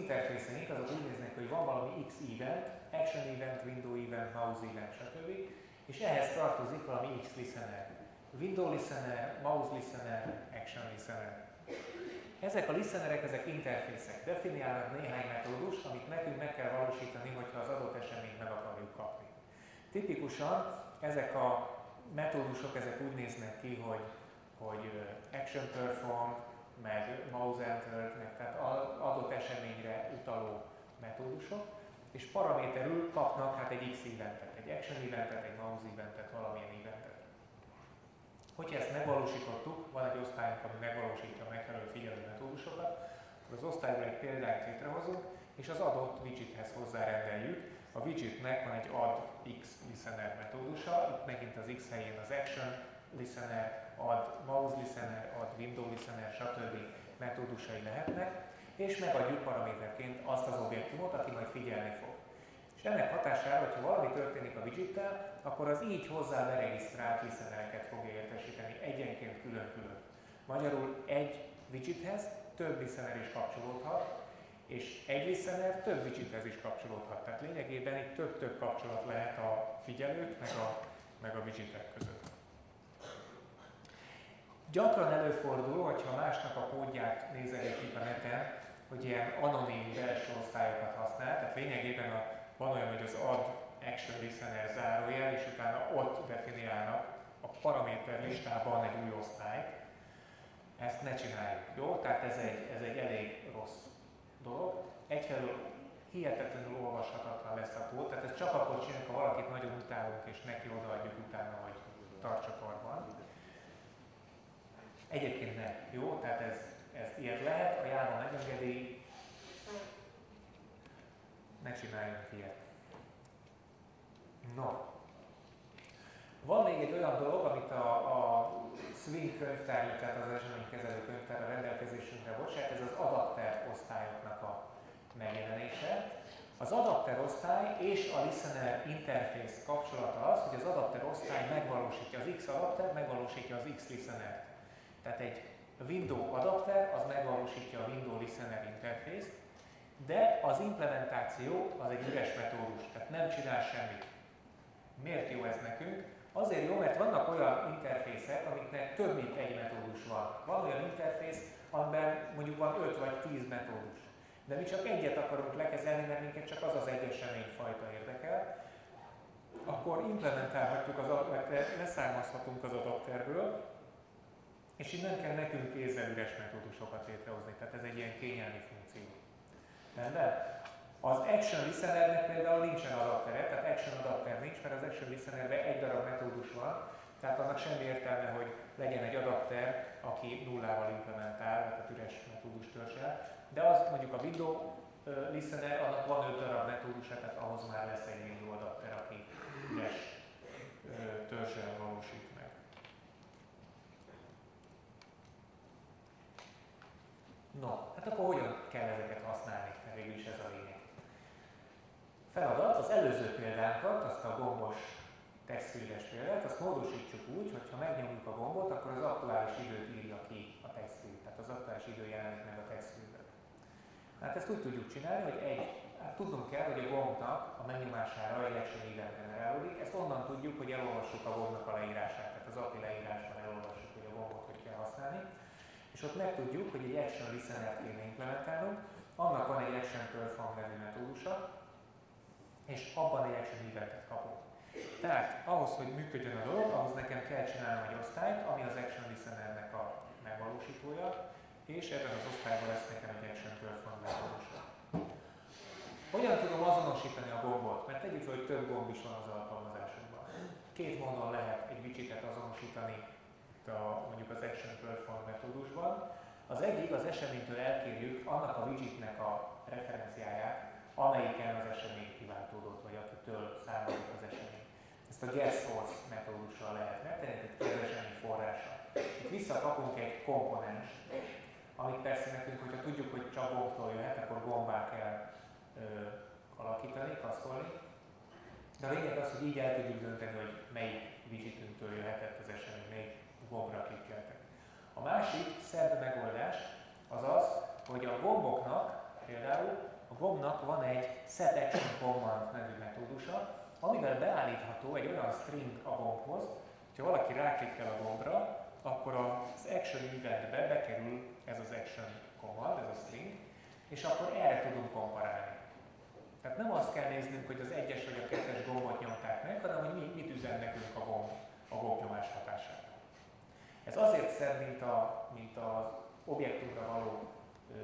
interfészeink azok úgy néznek, hogy van valami X event, action event, window event, mouse event, stb. És ehhez tartozik valami X listener. Window listener, mouse listener, action listener. Ezek a listenerek, ezek interfészek. Definiálnak néhány metódust, amit nekünk meg kell valósítani, hogyha az adott eseményt meg akarjuk kapni. Tipikusan ezek a metódusok ezek úgy néznek ki, hogy, hogy action perform, meg mouse enter, meg tehát adott eseményre utaló metódusok, és paraméterül kapnak hát egy X eventet, egy action eventet, egy mouse eventet, valamilyen eventet. Hogyha ezt megvalósítottuk, van egy osztályunk, ami megvalósítja a megfelelő figyelő metódusokat, akkor az osztályból egy példát létrehozunk, és az adott widgethez hozzárendeljük. A widgetnek van egy add X listener metódusa, itt megint az X helyén az action listener, add mouse listener, add window listener, stb. Metódusai lehetnek, és megadjuk paraméterként azt az objektumot, aki majd figyelni fog. És ennek hatására, hogyha valami történik a widgettel, akkor az így hozzá beregisztrált listenereket fogja értesíteni egyenként külön-külön. Magyarul egy widgethez több listener is kapcsolódhat, és egy listener több widgethez is kapcsolódhat. Tehát lényegében itt több-több kapcsolat lehet a figyelők meg a, meg a widgetek között. Gyakran előfordul, hogyha másnak a kódját nézegetjük a neten, hogy ilyen anonim belső osztályokat használ, tehát lényegében a, van olyan, hogy az add action listener zárójel, és utána ott definiálnak a paraméter listában egy új osztályt. Ezt ne csináljuk, jó? Tehát ez egy, ez egy elég rossz dolog. Egyfelől hihetetlenül olvashatatlan lesz a kód, tehát ez csak akkor csináljuk, ha valakit nagyon utálunk, és neki odaadjuk utána, hogy tartsa karban. Egyébként ne, jó? Tehát ez, ez ilyet lehet, a Java megengedi, ne csináljunk ilyet. No. Van még egy olyan dolog, amit a, a Swing könyvtár, tehát az eseménykezelő könyvtár a rendelkezésünkre bocsát, ez az adapter osztályoknak a megjelenése. Az adapter osztály és a listener interface kapcsolata az, hogy az adapter osztály megvalósítja, az X adapter megvalósítja az X listenert. Tehát egy window adapter az megvalósítja a window listener interface-t, de az implementáció az egy üres metódus, tehát nem csinál semmit. Miért jó ez nekünk? Azért jó, mert vannak olyan interfészek, amiknek több mint egy metódus van. Van olyan interfész, amiben mondjuk van öt vagy tíz metódus. De mi csak egyet akarunk lekezelni, mert minket csak az az egy eseményfajta érdekel. Akkor implementálhatjuk az adaptert, leszármazhatunk az adapterből, és így nem kell nekünk kézzel üres metódusokat létrehozni. Tehát ez egy ilyen kényelmi funkció. Rendben? Az action listenernek például nincsen adaptere, tehát action adapter nincs, mert az action listenerben egy darab metódus van, tehát annak semmi értelme, hogy legyen egy adapter, aki nullával implementál, tehát üres metódus törzsel. De az mondjuk a window listener, annak van öt darab metódusa, tehát ahhoz már lesz egy window adapter, aki üres törzsel valósít meg. No, hát akkor hogyan kell ezeket használni, mert végül is ez a lényeg. Feladat, az előző példánkat, azt a gombos textfieldes példát, azt módosítsuk úgy, hogy ha megnyomjuk a gombot, akkor az aktuális időt írja ki a textfield, tehát az aktuális idő jelenik meg a textfieldben. Hát ezt úgy tudjuk csinálni, hogy egy, hát tudnunk kell, hogy a gombnak a megnyomására egy action event generálódik, ezt onnan tudjuk, hogy elolvassuk a gombnak a leírását, tehát az á pé i leírásban elolvassuk, hogy a gombot hogy kell használni. És ott megtudjuk, hogy egy action listenert kéne implementálnunk, annak van egy action perform nevű metódusa, és abban egy action eventet kapunk. Tehát ahhoz, hogy működjön a dolog, ahhoz nekem kell csinálnom egy osztályt, ami az action listenernek a megvalósítója, és ebben az osztályban lesz nekem egy action perform metódusa. Hogyan tudom azonosítani a gombot? Mert tegyük fel, hogy több gomb is van az alkalmazásunkban. Két módon lehet egy widgetet azonosítani a, mondjuk az action perform metódusban. Az egyik, az eseménytől elkérjük annak a widgetnek a referenciáját, amelyiken az esemény kiváltódott, vagy akitől származik az esemény. Ezt a get source metódussal lehet megtenni, tehát az esemény forrása. Itt visszakapunk egy komponens, amit persze nekünk, hogyha tudjuk, hogy csak gombtól jöhet, akkor gombá kell ö, alakítani, kasztolni. De a lényeg az, hogy így el tudjuk dönteni, hogy melyik widgetünktől jöhetett az esemény, melyik gombra klikkeltek. A másik szebb megoldás az az, hogy a gomboknak például a gombnak van egy set action command nevű metódusa, amivel beállítható egy olyan string a gombhoz, hogyha valaki ráklikkel a gombra, akkor az action eventbe bekerül ez az action command, ez a string, és akkor erre tudunk komparálni. Tehát nem azt kell néznünk, hogy az egyes vagy a kettes gombot nyomták meg, hanem hogy mi, mit üzen nekünk a gomb, a gombnyomás hatására. Ez azért szebb, mint, a, mint az objektumra való, ö,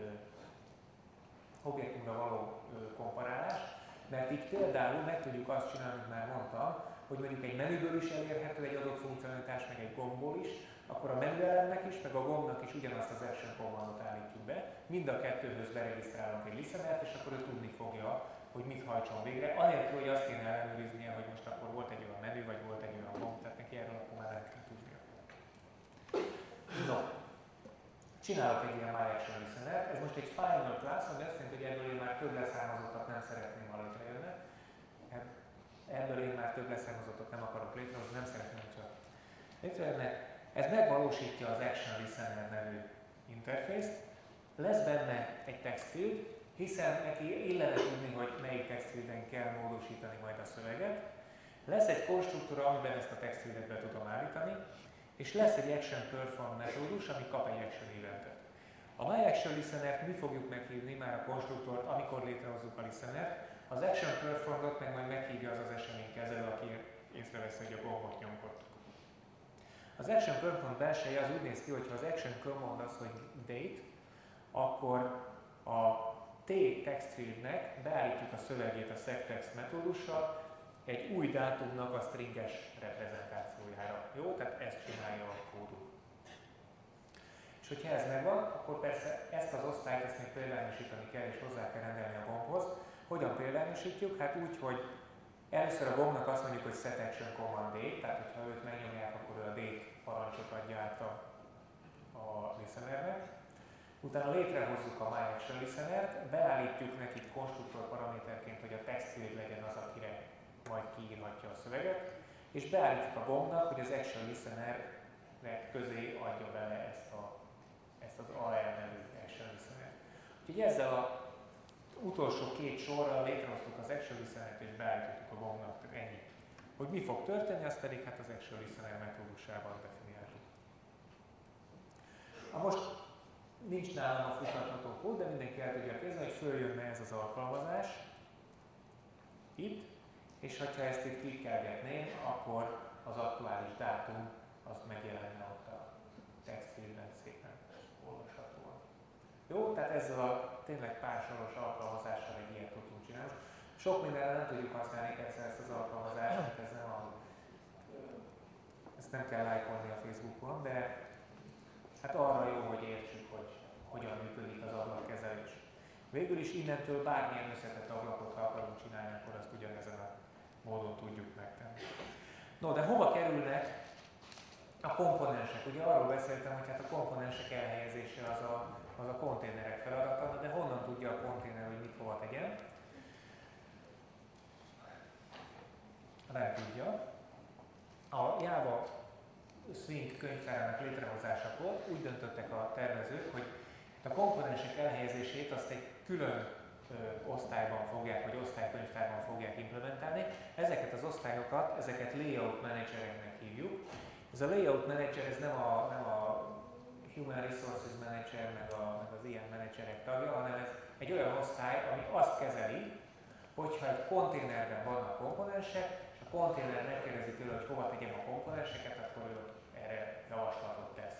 objektumra való ö, komparálás, mert itt például meg tudjuk azt csinálni, amit már mondtam, hogy mondjuk egy menüből is elérhető egy adott funkcionalitás, meg egy gombból is, akkor a menüelemnek is, meg a gombnak is ugyanazt az action commandot állítjuk be, mind a kettőhöz beregisztrálunk egy listenert, és akkor ő tudni fogja, hogy mit hajtson végre, anélkül, hogy azt kéne ellenőriznie, hogy most akkor volt egy olyan menü, vagy volt egy olyan gomb, tehát neki erről akkor már nem kell tudnia. No, csinálok egy ilyen MyActionListenert, ez most egy final class, ami azt jelenti, hogy ebből én már több leszármazottat nem szeretném, ha létrejönne. Ebből én már több leszármazottat nem akarok létrehozni, nem szeretném, csak létrejönne. Ez megvalósítja az ActionListener nevű interfészt, lesz benne egy textfield, hiszen neki illene tudni, hogy melyik textfielden kell módosítani majd a szöveget. Lesz egy konstruktúra, amiben ezt a textfieldet be tudom állítani, és lesz egy ActionPerform metódus, ami kap egy action eventet. A MyActionListenert mi fogjuk meghívni, már a konstruktort, amikor létrehozzuk a listenert, az ActionPerformot meg majd meghívja az az eseménykezelő, aki észrevesz, hogy a gombot nyomkodtuk. Az ActionPerform belseje az úgy néz ki, hogy ha az action command az, hogy date, akkor a T textfieldnek beállítjuk a szövegét a sectext metódussal egy új dátumnak a stringes reprezentációjára. Jó? Tehát ezt csinálja a kódunk. És hogyha ez megvan, akkor persze ezt az osztályt ezt még példányosítani kell és hozzá kell rendelni a gombhoz. Hogyan példányosítjuk? Hát úgy, hogy először a gombnak azt mondjuk, hogy set action command date, tehát hogyha őt megnyomják, akkor ő a date parancsot adja át a, a listenernek. Utána létrehozzuk a MyActionListenert, beállítjuk neki konstruktor paraméterként, hogy a textfield legyen az, akire majd kiírhatja a szöveget, és beállítjuk a gombnak, hogy az ActionListener közé adja bele ezt, a, ezt az á er nevű ActionListenert. Úgyhogy ezzel az utolsó két sorral létrehoztuk az ActionListenert és beállítottuk a gombnak, tehát ennyi. Hogy mi fog történni, azt pedig hát az ActionListener metódusában definiáltuk. Na most nincs nálam a futtatható kód, de mindenki el tudja képzelni, hogy följönne ez az alkalmazás itt, és ha ezt itt klikkelgetném, akkor az aktuális dátum az megjelenne ott a textfieldben szépen olvashatóan. Jó, tehát ezzel a tényleg pár soros alkalmazással egy ilyet tudunk csinálni. Sok mindenre nem tudjuk használni persze ezt az alkalmazást, ez nem a, ezt nem kell lájkolni a Facebookon, de hát arra jó, hogy értsük, hogy hogyan működik az ablakkezelés. Végül is innentől bármilyen összetett ablakot, ha akarunk csinálni, akkor azt ugyanezen a módon tudjuk megtenni. No, de hova kerülnek a komponensek? Ugye arról beszéltem, hogy hát a komponensek elhelyezése az a, az a konténerek feladata, de honnan tudja a konténer, hogy mit hova tegyen? Nem tudja. A Java Swing könyvtárának létrehozásakor úgy döntöttek a tervezők, hogy a komponensek elhelyezését azt egy külön ö, osztályban fogják, vagy osztálykönyvtárban fogják implementálni. Ezeket az osztályokat, ezeket layout managereknek hívjuk. Ez a layout manager, ez nem a, nem a Human Resources Manager, meg, a, meg az ilyen menedzserek tagja, hanem ez egy olyan osztály, ami azt kezeli, hogyha egy konténerben vannak komponensek, és a konténer megkérdezi tőle, hogy hova tegyem a komponenseket, akkor ő erre javaslatot tesz.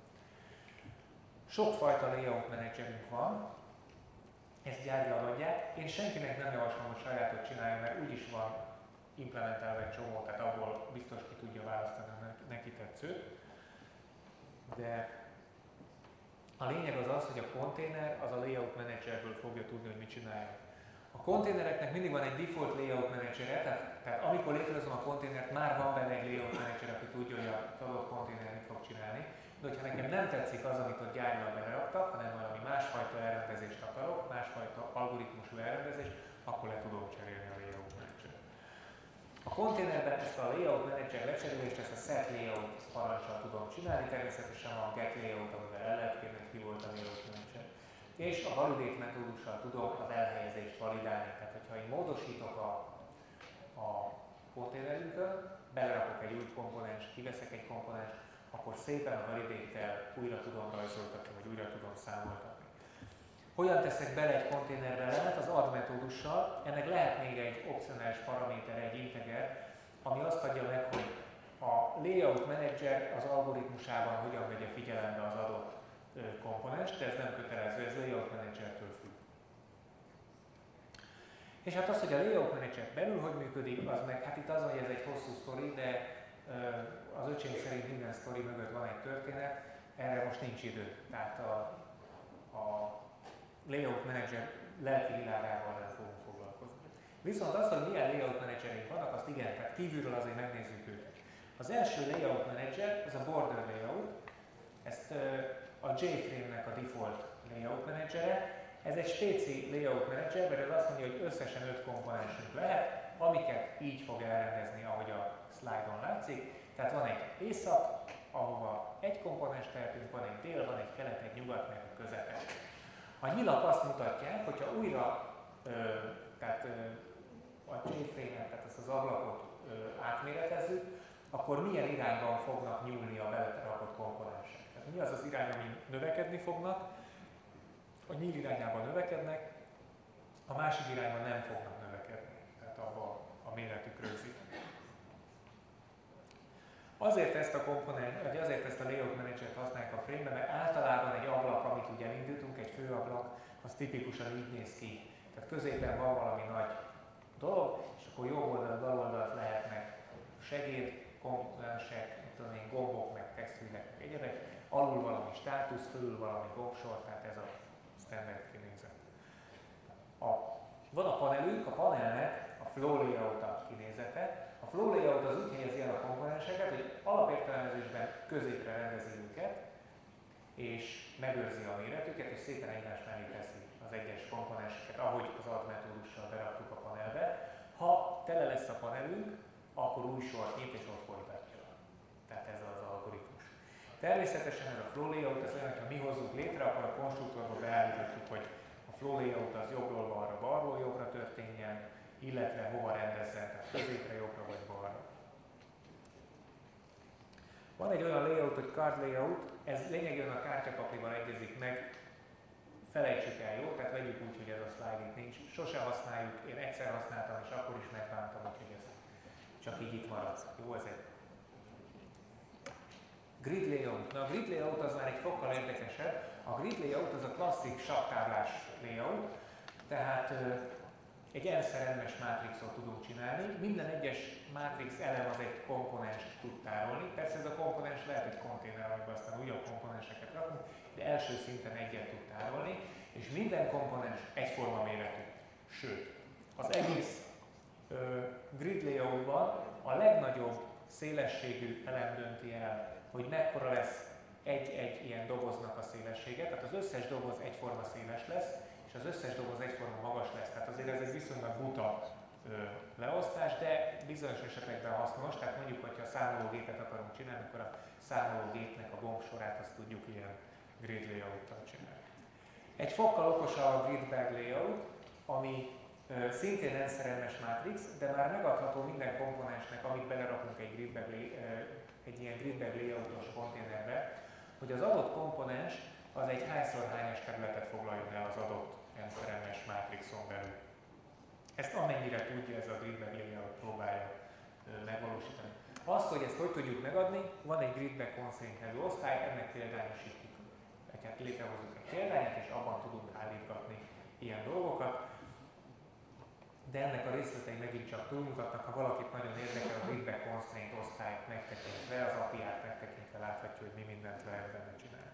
Sokfajta layout menedzserünk van, ezt gyárilag adják. Én senkinek nem javaslom, hogy sajátot csinálja, mert úgyis van implementálva egy csomó, tehát abból biztos ki tudja választani a neki tetszőt. De a lényeg az az, hogy a konténer az a layout menedzserből fogja tudni, hogy mit csinálja. A konténereknek mindig van egy default layout menedzsere, tehát, tehát amikor létrehozom a konténert, már van benne egy layout menedzser, aki tudja, hogy az adott konténer mit fog csinálni. De hogyha nekem nem tetszik az, amit ott gyárilag beleraktak, hanem valami másfajta elrendezést akarok, másfajta algoritmusú elrendezést, akkor le tudom cserélni a layout menedzsert. A konténerben ezt a layout menedzser lecserélést, ezt a set layout parancsal tudom csinálni, természetesen a get layout, amivel el lehet kérni, hogy ki volt a layout menedzser. És a validate metódussal tudom az elhelyezést validálni. Tehát, hogyha én módosítok a, a konténerünkön, belerakok egy új komponens, kiveszek egy komponens, akkor szépen a validate-tel újra tudom rajzoltatni, vagy újra tudom számoltatni. Hogyan teszek bele egy konténerbe elemet? Az add metódussal. Ennek lehet még egy opcionális paraméter, egy integer, ami azt adja meg, hogy a layout manager az algoritmusában hogyan vegye figyelembe az adott komponens, de ez nem kötelező, ez layout managertől függ. És hát az, hogy a layout manager belül hogy működik, az meg, hát itt az, hogy ez egy hosszú sztori, de az öcsém szerint minden sztori mögött van egy történet, erre most nincs idő. Tehát a, a layout manager lelki világával nem fogunk foglalkozni. Viszont az, hogy milyen layout managereink vannak, azt igen, tehát kívülről azért megnézzük őket. Az első layout manager, ez a border layout, ezt a JFrame-nek a default layout managere. Ez egy spéci layout manager, mert ez azt mondja, hogy összesen öt komponensünk lehet, amiket így fog elrendezni, ahogy a slide-on látszik. Tehát van egy észak, ahova egy komponens tehetünk, van egy dél, van egy kelet, egy nyugat, meg a közepe. A nyilak azt mutatják, hogyha újra ö, tehát, ö, a JFrame-et, tehát ezt az ablakot ö, átméretezzük, akkor milyen irányban fognak nyúlni a belerakott komponensek. Tehát mi az az irány, ami növekedni fognak, a nyíl irányában növekednek, a másik irányban nem fognak növekedni, tehát abba a méretük rögzít. Azért ezt a komponens, vagy azért ezt a layout managert használják a frame-ben, mert általában egy ablak, amit ugye elindítunk, egy főablak, az tipikusan így néz ki. Tehát középen van valami nagy dolog, és akkor jobb oldalt, bal oldalt lehetnek segéd, komponensek, tudom én, gombok, meg textfilmek, meg egyebek, alul valami státusz, fölül valami gombsor, tehát ez a standard kinézet. A, van a panelünk, a panelnek a flow layout a kinézete. A flow layout az úgy helyezi el a komponenseket, hogy alapértelmezésben középre rendezi őket, és megőrzi a méretüket, és szépen egymás mellé teszi az egyes komponenseket, ahogy az add metódussal beraktuk a panelbe. Ha tele lesz a panelünk, akkor új sort nyit, és ott folytatja. Tehát ez az algoritmus. Természetesen ez a flow layout, ez olyan, ha mi hozzuk létre, akkor a konstruktorba beállítjuk, hogy a flow layout az jobbról balra, balról jobbra történjen, illetve hova rendezzen, tehát középre, jobbra vagy balra. Van egy olyan layout, hogy card layout, ez lényegében a kártyapaklival egyezik meg, felejtsük el, jó? Tehát vegyük úgy, hogy ez a slide itt nincs. Sose használjuk, én egyszer használtam, és akkor is megbántam, úgyhogy ez csak így itt marad. Jó, ez egy grid layout. Na, a grid layout az már egy fokkal érdekesebb. A grid layout az a klasszik savtáblás layout, tehát egy n-szer n-es mátrixot tudunk csinálni. Minden egyes mátrix elem az egy komponenst tud tárolni. Persze ez a komponens lehet egy konténer, amiben aztán újabb komponenseket rakunk, de első szinten egyet tud tárolni, és minden komponens egyforma méretű. Sőt, az egész ö, grid layoutban a legnagyobb szélességű elem dönti el, hogy mekkora lesz egy-egy ilyen doboznak a szélessége, tehát az összes doboz egyforma széles lesz, és az összes doboz egyforma magas lesz. Tehát azért ez egy viszonylag buta ö, leosztás, de bizonyos esetekben hasznos. Tehát mondjuk, hogyha számológépet akarunk csinálni, akkor a számológépnek a gombsorát azt tudjuk ilyen grid layout-tal csinálni. Egy fokkal okosabb a grid bag layout, ami ö, szintén n-szer n-es mátrix, de már megadható minden komponensnek, amit belerakunk egy, grid bag, ö, egy ilyen grid bag layoutos konténerbe, hogy az adott komponens az egy hányszor hányas területet foglaljon el az adott n-szer n-es mátrixon belül. Ezt amennyire tudja, ez a grid bag layout próbálja ö, megvalósítani. Azt, hogy ezt hogy tudjuk megadni, van egy grid bag constraint nevű osztály, ennek példányosítjuk. Tehát létrehozunk egy példányát, és abban tudunk állítgatni ilyen dolgokat. De ennek a részletei megint csak túlmutatnak, ha valakit nagyon érdekel a grid bag constraint osztályt megtekintve, az á pé í-t megtekintve láthatja, hogy mi mindent lehet benne csinálni.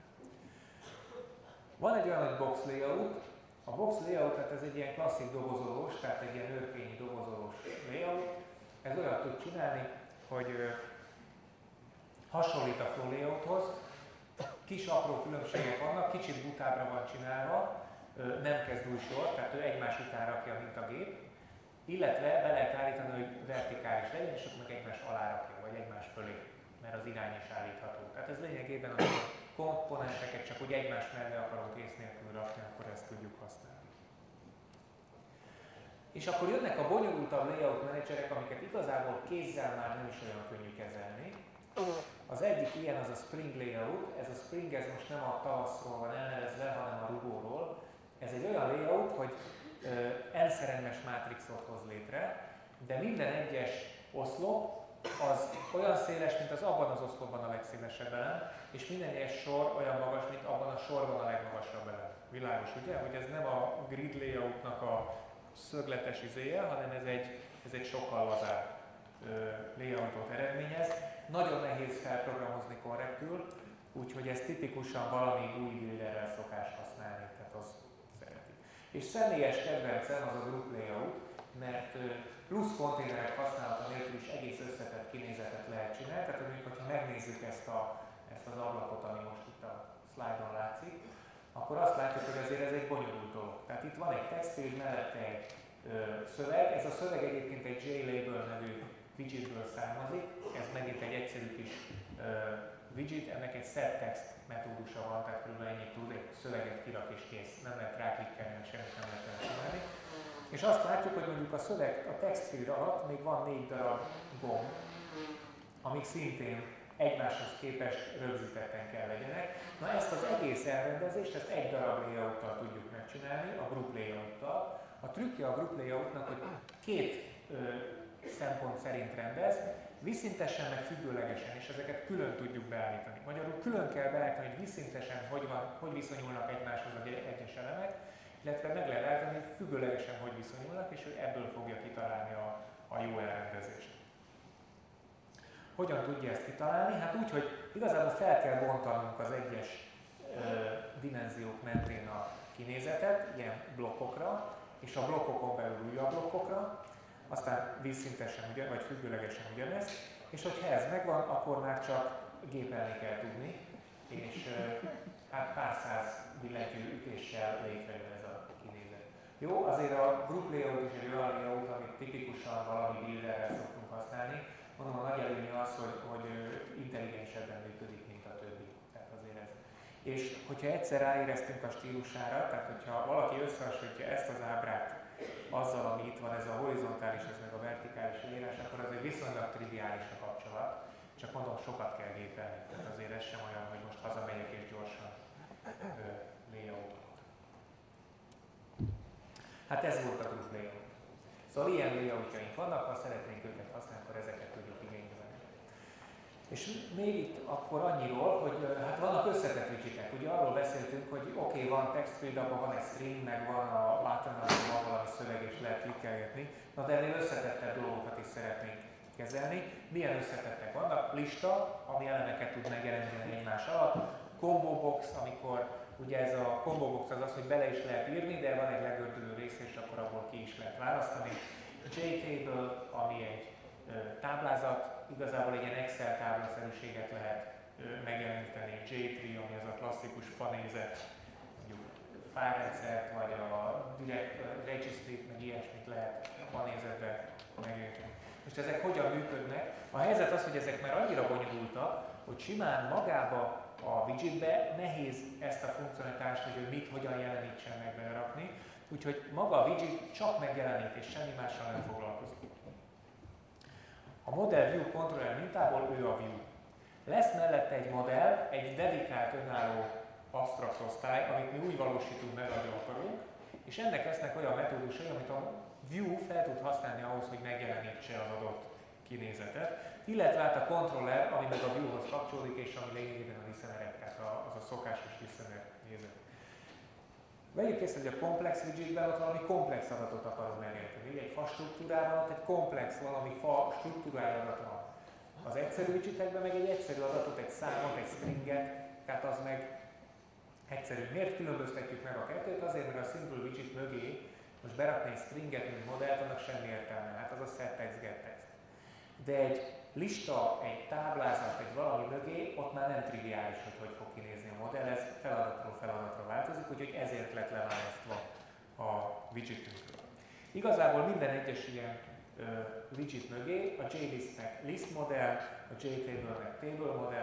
Van egy olyan, hogy box layout. A box layout, tehát ez egy ilyen klasszik dobozolós, tehát egy ilyen őrkényi dobozolós layout. Ez olyat tud csinálni, hogy ö, hasonlít a flow layouthoz. Kis apró különbségek vannak, kicsit butábbra van csinálva, ö, nem kezd új sor, tehát ő egymás után rakja, mint a gép. Illetve be lehet állítani, hogy vertikális legyen, és akkor meg egymás alá rakja, vagy egymás fölé, mert az irány is állítható. Tehát ez lényegében a komponenseket csak úgy egymás mellé akarunk ész nélkül rakni, akkor ezt tudjuk használni. És akkor jönnek a bonyolultabb layout menedzserek, amiket igazából kézzel már nem is olyan könnyű kezelni. Az egyik ilyen az a Spring Layout. Ez a Spring ez most nem a tavaszról van elnevezve, hanem a rugóról. Ez egy olyan layout, hogy n-szeremes mátrixot hoz létre, de minden egyes oszlop az olyan széles, mint az abban az oszlopban a legszélesebb elem, és minden egyes sor olyan magas, mint abban a sorban a legmagasabb elem. Világos, ugye? Hogy ez nem a grid layoutnak a szögletes izéje, hanem ez egy, ez egy sokkal lazább layoutot eredményez. Nagyon nehéz felprogramozni korrektül, úgyhogy ez tipikusan valami új builderrel szokás használni, tehát az szereti. És személyes kedvencem az a group layout, mert plusz konténerek használata nélkül is egész összetett kinézetet lehet csinálni, tehát mondjuk, hogyha megnézzük ezt, a, ezt az ablakot, ami most itt a szlájdon látszik, akkor azt látjuk, hogy azért ez egy bonyolult dolog. Tehát itt van egy textfield, mellette egy ö, szöveg, ez a szöveg egyébként egy JLabel nevű widgetből származik, ez megint egy egyszerű kis ö, widget, ennek egy setText metódusa van, tehát kb. Ennyit tud, egy szöveget kirak és kész, nem lehet ráklikkelni, semmit nem lehet vele csinálni. És azt látjuk, hogy mondjuk a szöveg, a textfield alatt még van négy darab gomb, amik szintén egymáshoz képest rögzítetten kell legyenek. Na ezt az egész elrendezést, ezt egy darab layouttal tudjuk megcsinálni, a group layouttal. A trükkje a group layoutnak, hogy két ö, szempont szerint rendez, vízszintesen meg függőlegesen, és ezeket külön tudjuk beállítani. Magyarul külön kell beállítani, hogy vízszintesen hogy, van, hogy viszonyulnak egymáshoz az egyes elemek, illetve meg lehet állítani, hogy függőlegesen hogy viszonyulnak, és ő ebből fogja kitalálni a, a jó elrendezést. Hogyan tudja ezt kitalálni? Hát úgy, hogy igazából fel kell bontanunk az egyes ö, dimenziók mentén a kinézetet, ilyen blokkokra, és a blokkokon belül újabb blokkokra, aztán vízszintesen ugyan, vagy függőlegesen ugyanez, és hogyha ez megvan, akkor már csak gépelni kell tudni, és ö, hát pár száz billentyű ütéssel létrejön ez a kinézet. Jó, azért a group layout is egy olyan layout, amit tipikusan valami builderrel szoktunk használni. Mondom, a nagy előnye az, hogy, hogy intelligensebben működik, mint a többi. Tehát azért ez. És hogyha egyszer ráéreztünk a stílusára, tehát hogyha valaki összehasonlítja ezt az ábrát azzal, ami itt van, ez a horizontális, ez meg a vertikális leírás, akkor azért viszonylag triviális a kapcsolat. Csak mondom, sokat kell gépelni. Tehát azért ez sem olyan, hogy most hazamegyek és gyorsan ö, layoutot. Hát ez volt a group layout. Szóval ilyen layoutjaink vannak, ha szeretnénk őket használni, akkor ezeket tudjuk igénybe venni. És még itt akkor annyiról, hogy hát vannak összetett widgetek. Ugye arról beszéltünk, hogy oké, okay, van textfield, abban van egy string, meg van a button, van valami szöveg, és lehet klikkelgetni. Na de ennél összetettebb dolgokat is szeretnénk kezelni. Milyen összetettek vannak? Lista, ami elemeket tud megjeleníteni egymás alatt. Combo box, amikor ugye ez a combo box az az, hogy bele is lehet írni, de van egy legördülő rész, és akkor abból ki is lehet választani. JTable, ami egy ö, táblázat, igazából egy ilyen Excel táblaszerűséget lehet ö, megjeleníteni. J-tree, ami az a klasszikus fanézet, mondjuk fájrendszert, vagy a direct registry-t, meg ilyesmit lehet fanézetbe megjeleníteni. Most ezek hogyan működnek? A helyzet az, hogy ezek már annyira bonyolultak, hogy simán magába a widgetbe nehéz ezt a funkcionalitást, hogy ő mit, hogyan jelenítsen meg belerakni. Úgyhogy maga a widget csak megjelenít, és semmi mással nem foglalkozik. A modell view controller mintából ő a view. Lesz mellette egy modell, egy dedikált önálló absztrakt osztály, amit mi úgy valósítunk meg, ahogy akarunk, és ennek lesznek olyan metódusai, amit a view fel tud használni ahhoz, hogy megjelenítse az adott kinézetet, illetve hát a controller, ami meg a viewhoz kapcsolódik, és ami lényegében a listenerek, tehát az a szokásos listener nézet. Vegyük észre, hogy a komplex widgetben ott valami komplex adatot akarunk megjelenteni. Egy fa struktúrában ott egy komplex, valami fa struktúrája adat van. Az egyszerű widgetekben meg egy egyszerű adatot, egy számot, egy stringet, tehát az meg egyszerű. Miért különböztetjük meg a kettőt? Azért, mert a simple widget mögé most berakni egy stringet, mint modellt, annak semmi értelme. Hát az a setText, getText. De egy lista, egy táblázat, egy valami mögé, ott már nem triviális, hogy hogy fog kinézni a modell, ez feladatról feladatra változik, úgyhogy ezért lett leválasztva a widgetünkről. Igazából minden egyes ilyen uh, widget mögé a JListnek list modell, a JTable-nek table modell,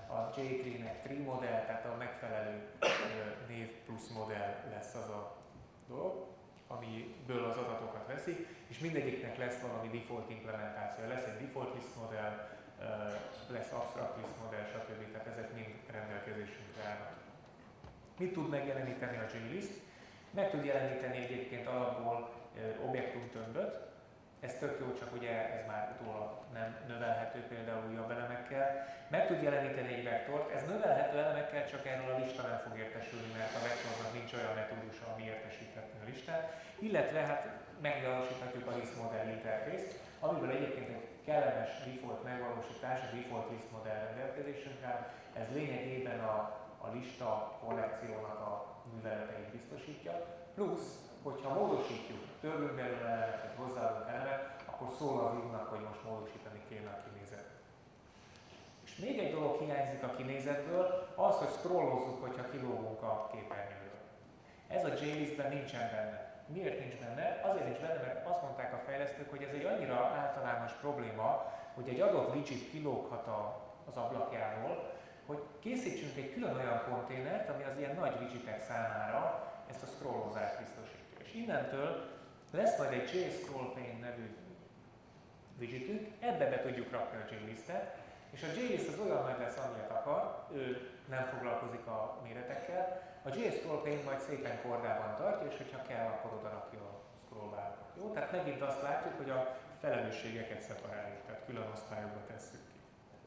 a jQuery-nek tree modell, tehát a megfelelő név plusz modell lesz az a dolog, amiből az adatokat veszi, és mindegyiknek lesz valami default implementáció. Lesz egy default list modell, lesz abstract list modell, stb. Tehát ezek mind rendelkezésünkre állnak. Mit tud megjeleníteni a JList? Meg tud jeleníteni egyébként alapból objektumtömböt. Ez tök jó, csak ugye ez már utólag nem növelhető például újabb elemekkel. Meg tud jeleníteni egy vektort, ez növelhető elemekkel, csak erről a lista nem fog értesülni, mert a vektornak nincs olyan metódusa, ami értesíthetné a listát. Illetve hát megvalósíthatjuk a list model interfészt, amiből egyébként egy kellemes default megvalósítás, a default list modell rendelkezésünkre áll. Ez lényegében a, a lista kollekciónak a műveleteit biztosítja. Plusz, hogyha módosítjuk, törlünk belőle elemet, vagy hozzáadunk elemet, akkor szól az írnak, hogy most módosítani kéne a kinézetet. És még egy dolog hiányzik a kinézetből, az, hogy scrollozzuk, hogyha kilógunk a képernyőről. Ez a JListben nincsen benne. Miért nincs benne? Azért nincs benne, mert azt mondták a fejlesztők, hogy ez egy annyira általános probléma, hogy egy adott widget kilóghat a, az ablakjáról, hogy készítsünk egy külön olyan konténert, ami az ilyen nagy widgetek számára ezt a scrollozást biztosítja. És innentől lesz majd egy JScrollPane nevű widgetünk, ebbe be tudjuk rakni a JListet, és a JList az olyan nagy lesz, amilyet akar, ő nem foglalkozik a méretekkel, a JScrollPane majd szépen kordában tartja, és hogyha kell, akkor oda rakja a scrollbárokat. Jó? Tehát megint azt látjuk, hogy a felelősségeket szeparáljuk, tehát külön osztályokba tesszük ki.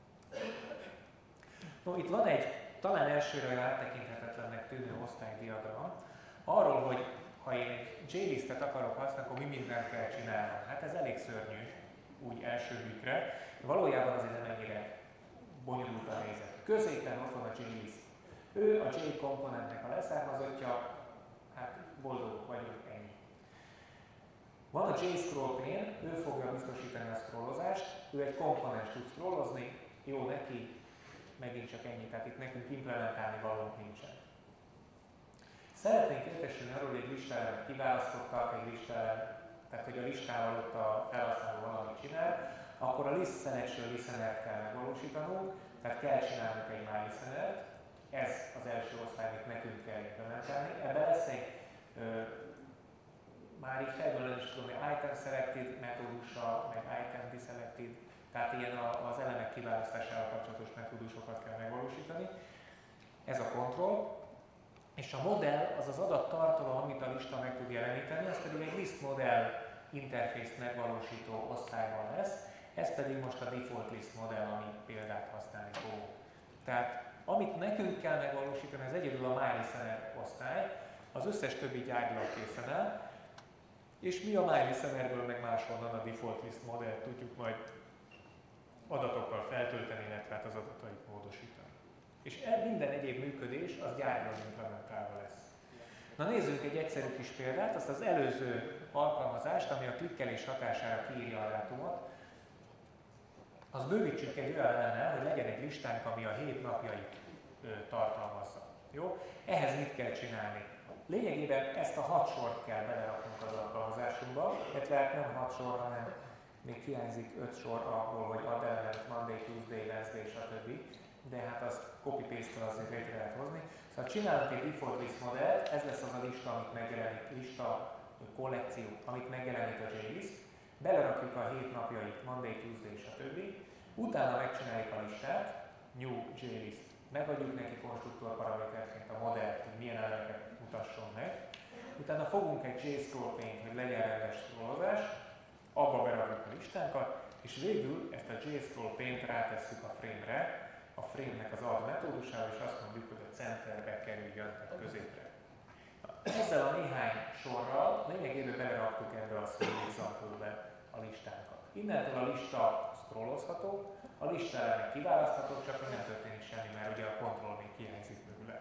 No, itt van egy talán elsőre áttekinthetetlennek tűnő osztálydiagram, arról, hogy ha én egy JListet akarok használni, akkor mi mindent kell csinálnom. Hát ez elég szörnyű, úgy első bükre. Valójában azért nem ennyire bonyolultan nézett. Középen ott van a JList. Ő a J komponentnek a leszármazottja, hát boldogok vagyunk, ennyi. Van a JScrollPane, ő fogja biztosítani a scrollozást, ő egy komponens tud scrollozni, jó neki, megint csak ennyi, tehát itt nekünk implementálni valónk nincsen. Szeretnénk értesülni arról, hogy egy listára kiválasztottak, egy listára, tehát hogy a listával ott a felhasználó valamit csinál, akkor a list selection listenert kell megvalósítanunk, tehát kell csinálnunk egy mylistenert, ez az első osztály, amit nekünk kell implementálni. Ebben lesz egy, ö, már így fejből nem is tudom, hogy item selected metódusa, meg item deselected, tehát ilyen az elemek kiválasztásával kapcsolatos metódusokat kell megvalósítani. Ez a control. És a modell az az adattartalom, amit a lista meg tud jeleníteni, az pedig egy list modell interfészt megvalósító osztályban lesz, ez pedig most a default list modell, ami példát használni fogunk. Tehát amit nekünk kell megvalósítani, az egyedül a mylistener osztály, az összes többi gyárilag készen áll, és mi a mylistenerből meg máshonnan a default list modellt tudjuk majd adatokkal feltölteni, illetve hát az adatait módosítani. És minden egyéb működés az gyárilag implementálva lesz. Na nézzünk egy egyszerű kis példát, azt az előző alkalmazást, ami a klikkelés hatására kiírja a dátumot, az bővítsük egy olyan elemmel, hogy legyen egy listánk, ami a hét napjait ö, tartalmazza. Jó? Ehhez mit kell csinálni? Lényegében ezt a hat sort kell beleraknunk az alkalmazásunkba, illetve nem hat sor, hanem még hiányzik öt sor abból, hogy add element Monday, Tuesday, Wednesday, stb. De hát azt copy-paste-tel azért létre lehet hozni. Szóval csinálunk egy default list modellt, ez lesz az a lista, amit megjelenik, lista kollekció, amit megjelenít a JList. Belerakjuk a hét napjait, Monday, Tuesday, stb. Utána megcsináljuk a listát, new JList. Megadjuk neki konstruktor paraméterként a modellt, hogy milyen elemeket mutasson meg. Utána fogunk egy JScrollPane-t, hogy legyen rendes scrollozás, abba berakjuk a listánkat, és végül ezt a JScrollPane-t rátesszük a frame-re, a frame-nek az add metódusával, és azt mondjuk, hogy a centerbe kerüljön, tehát középre. Ezzel a néhány sorral lényegében beleraktuk ebbe a swing example-be a listánkat. Innentől a lista scrollozható, a lista elemek kiválaszthatók, csak hogy nem történik semmi, mert ugye a kontroll még hiányzik belőle.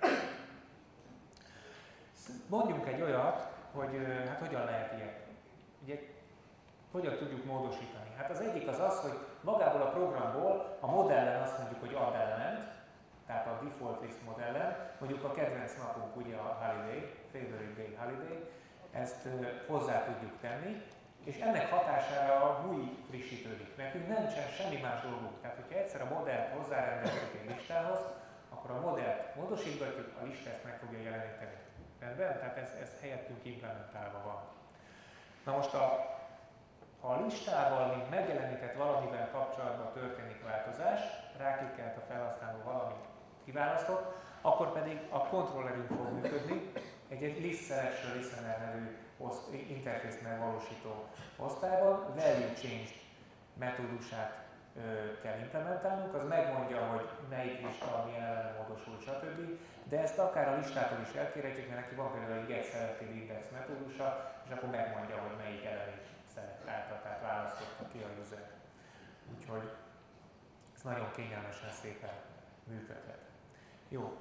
Mondjunk egy olyat, hogy hát hogyan lehet ilyet. Ugye, hogyan tudjuk módosítani? Hát az egyik az az, hogy magából a programból a modellen azt mondjuk, hogy add element, tehát a default list modellen, mondjuk a kedvenc napunk ugye a holiday, favorite day holiday, ezt uh, hozzá tudjuk tenni, és ennek hatására a gú i frissítődik. Nekünk nincsen semmi más dolgunk. Tehát, hogyha egyszer a modellt hozzárendelhetjük egy listához, akkor a modellt módosítgatjuk, a lista ezt meg fogja jeleníteni. Rendben? Tehát ez, ez helyettünk implementálva van. Na most, a, ha a listával, mint megjelenített valamivel kapcsolatban történik változás, ráklikkelt a felhasználó valami kiválasztott, akkor pedig a kontrollerünk fog működni, egy, egy list selection listener nevű interfészt megvalósító osztályban, value change metódusát ö, kell implementálnunk, az megmondja, hogy melyik lista, milyen eleme módosult, stb. De ezt akár a listától is elkérhetjük, mert neki van például egy get selected index metódusa, és akkor megmondja, hogy melyik elemét szelektálta, tehát választotta ki a user. Úgyhogy ez nagyon kényelmesen szépen működhet. Jó.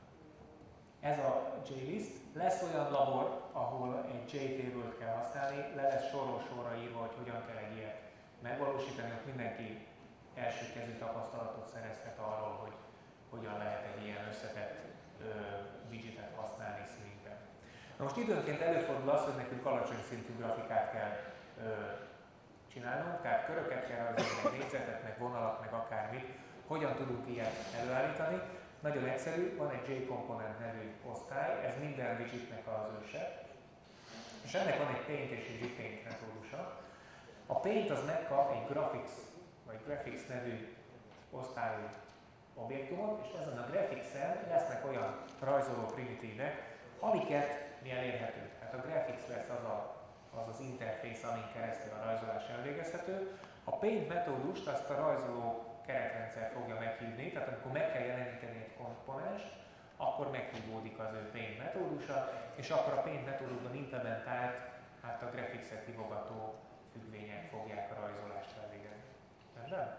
Ez a JList. Lesz olyan labor, ahol egy JTable-t kell használni, le lesz sorról sorra írva, hogy hogyan kell egy ilyet megvalósítani, hogy mindenki első kezű tapasztalatot szerezhet arról, hogy hogyan lehet egy ilyen összetett ö, widgetet használni Swingben. Na most időnként előfordul az, hogy nekünk alacsony szintű grafikát kell ö, csinálnunk, tehát köröket kell rajzolni, meg négyzetet, meg vonalat, meg akármit. Hogyan tudunk ilyet előállítani? Nagyon egyszerű, van egy JComponent nevű osztály, ez minden widgetnek az őse, és ennek van egy paint és egy repaint metódusa. A paint az megkap egy graphics, vagy graphics nevű osztályú objektumot, és ezen a graphics-en lesznek olyan rajzoló primitívek, amiket mi elérhetünk. Tehát a graphics lesz az a, az, az interfész, amin keresztül a rajzolás elvégezhető. A paint metódust azt a rajzoló keretrendszer fogja meghívni, tehát amikor meg kell jeleníteni egy komponenst, akkor meghívódik az ő paint metódusa, és akkor a paint metódusban implementált, hát a graphics-et hívogató függvények fogják a rajzolást elvégezni. Rendben?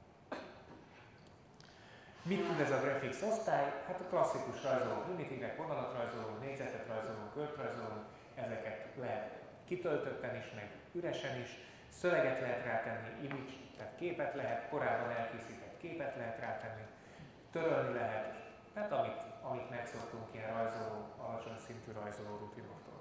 Mit tud ez a graphics osztály? Hát a klasszikus rajzoló primitívek, vonalat rajzoló, négyzetet rajzoló, kört rajzoló, ezeket lehet kitöltötten is, meg üresen is. Szöveget lehet rátenni, image, tehát képet lehet, korábban elkészített képet lehet rátenni, törölni lehet, hát amit, amit megszoktunk ilyen rajzoló, alacsony szintű rajzoló rutinoktól.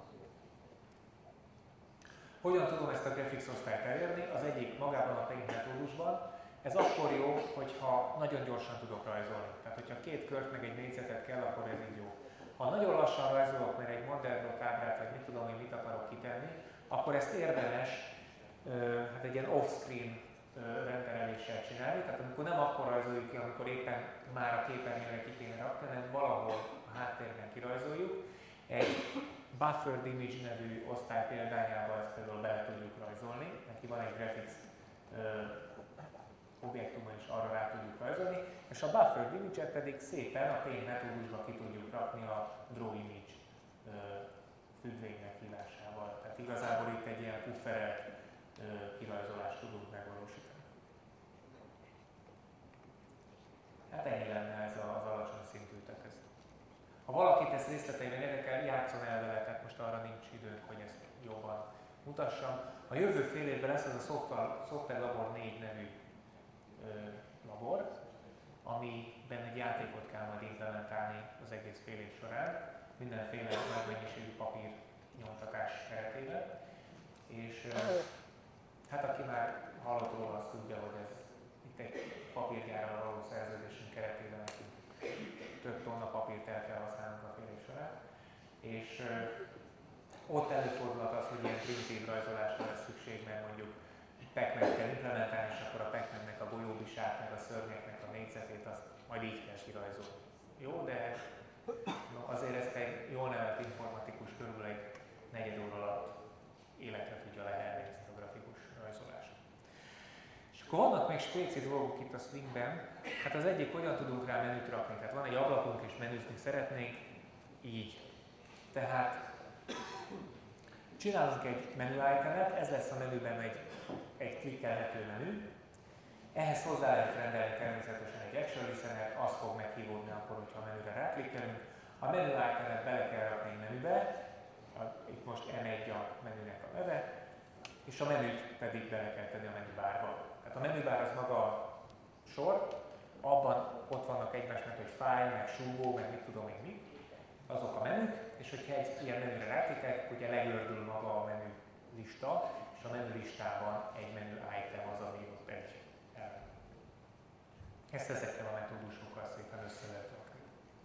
Hogyan tudom ezt a graphics osztályt elérni? Az egyik magában a paint metódusban. Ez akkor jó, hogyha nagyon gyorsan tudok rajzolni. Tehát, hogyha két kört meg egy négyzetet kell, akkor ez így jó. Ha nagyon lassan rajzolok, mert egy Mandelbrot ábrát, vagy mit tudom én, mit akarok kitenni, akkor ezt érdemes hát egy ilyen off-screen rendeléssel csinálni, tehát amikor nem akkor rajzoljuk ki, amikor éppen már a képernyőre ki kéne rakni, hanem valahol a háttérben kirajzoljuk. Egy buffered image nevű osztály példányában ezt például bele tudjuk rajzolni, neki van egy graphics objektuma is, arra rá tudjuk rajzolni, és a buffered image-et pedig szépen a paint metódusba ki tudjuk rakni a draw image függvény meghívásával. Tehát igazából itt egy ilyen pufferelt kirajzolást tudunk megvalósítani. Hát ennyi lenne ez az alacsony szintű teszt. Ha valakit ezt részleteiben érdekel, játszon el vele, tehát most arra nincs időnk, hogy ezt jobban mutassam. A jövő fél évben lesz az a Software, Software Labor négy nevű ö, labor, amiben egy játékot kell majd implementálni az egész fél év során, mindenféle nagy mennyiségű papír nyomtatás keretében. És ö, hát aki már hallott róla, azt tudja, hogy ez itt egy papírgyárral való szerződésünk keretében nekünk több tonna papírt el kell használnunk a fél év során. És ö, ott előfordulhat az, hogy ilyen primitív rajzolásra lesz szükség, mert mondjuk Pac-Man kell implementálni, és akkor a Pac-Man-nek a golyóbisát, meg a szörnyeknek a négyzetét, azt majd így kell kirajzolni. Jó, de no, azért ezt egy jól nevelt informatikus körül egy negyed óra alatt életre tudja lehelni ezt a grafikus rajzolást. És akkor vannak még spéci dolgok itt a Swingben. Hát az egyik, hogyan tudunk rá menüt rakni. Tehát van egy ablakunk és menüzni szeretnénk, így. Tehát csinálunk egy menü itemet, ez lesz a menüben egy, egy klikkelhető menü. Ehhez hozzá lehet rendelni természetesen egy action listener, az fog meghívódni akkor, hogyha a menüre ráklikkelünk. A menü itemet bele kell rakni egy menübe, itt most em egy a menünek a neve, és a menüt pedig bele kell tenni a menübárba. Tehát a menübár az maga a sor, abban ott vannak egymás mellett, hogy file, meg súgó, meg mit tudom én mi, azok a menük, és hogyha egy ilyen menüre ráklikkelek, ugye legördül maga a menü lista, és a menü listában egy menü item az, ami ott egy elem. Ezt ezekkel a metódusokkal szépen össze lehet rakni.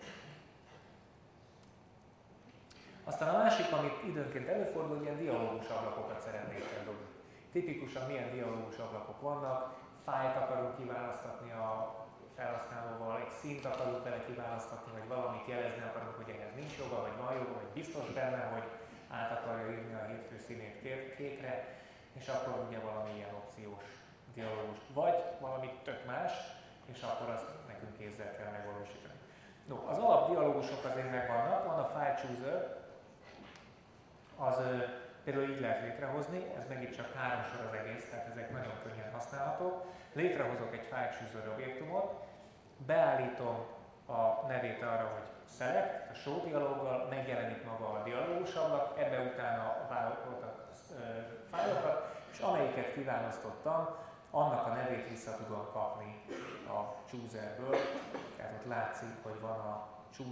Aztán a másik, amit időnként előfordul, hogy ilyen dialógus ablakokat szeretnék feldobni. Tipikusan milyen dialógus ablakok vannak, fájlt akarunk kiválasztatni a felhasználóval, egy színt akarunk vele kiválasztatni, vagy valamit jelezni akarunk, hogy ehhez nincs joga, vagy van joga, vagy biztos benne, hogy át akarja írni a hétfő színét kékre, és akkor ugye valami ilyen opciós dialógust, vagy valami tök más, és akkor azt nekünk kézzel kell megvalósítani. No, az alapdialógusok azért megvannak, van a file chooser, az ö, például így lehet létrehozni, ez megint csak három sor az egész, tehát ezek nagyon könnyen használhatók. Létrehozok egy file chooser objektumot, beállítom a nevét arra, hogy select, a show dialóggal, megjelenik maga a dialógus ablak, ebbe utána válogatok fájlokat, és amelyiket kiválasztottam, annak a nevét vissza tudom kapni a chooserből, tehát ott látszik, hogy van a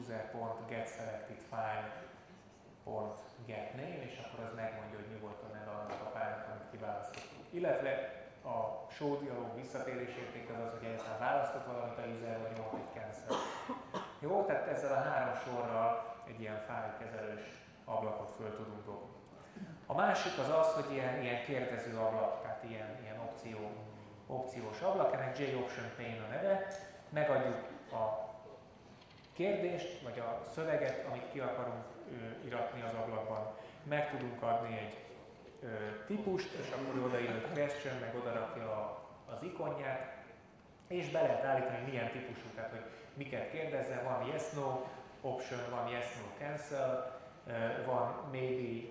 chooser.getSelectedFile.getName, és akkor az megmondja, hogy mi volt a neve annak a fájlnak, amit kiválasztottunk. Illetve a show dialóg visszatérés érték az az, hogy egyáltalán választott valamit a user, vagy nyomott egy cancel. Jó, tehát ezzel a három sorral egy ilyen fájlkezelős ablakot föl tudunk dobni. A másik az az, hogy ilyen, ilyen kérdező ablak, tehát ilyen, ilyen opció, opciós ablak, ennek JOption pane a neve, megadjuk a kérdést, vagy a szöveget, amit ki akarunk ö, iratni az ablakban, meg tudunk adni egy ö, típust, és akkor odaírjuk question, meg odarakja a, az ikonját, és be lehet állítani, hogy milyen típusú, tehát hogy miket kérdezzen, van yes-no option, van yes-no cancel, ö, van maybe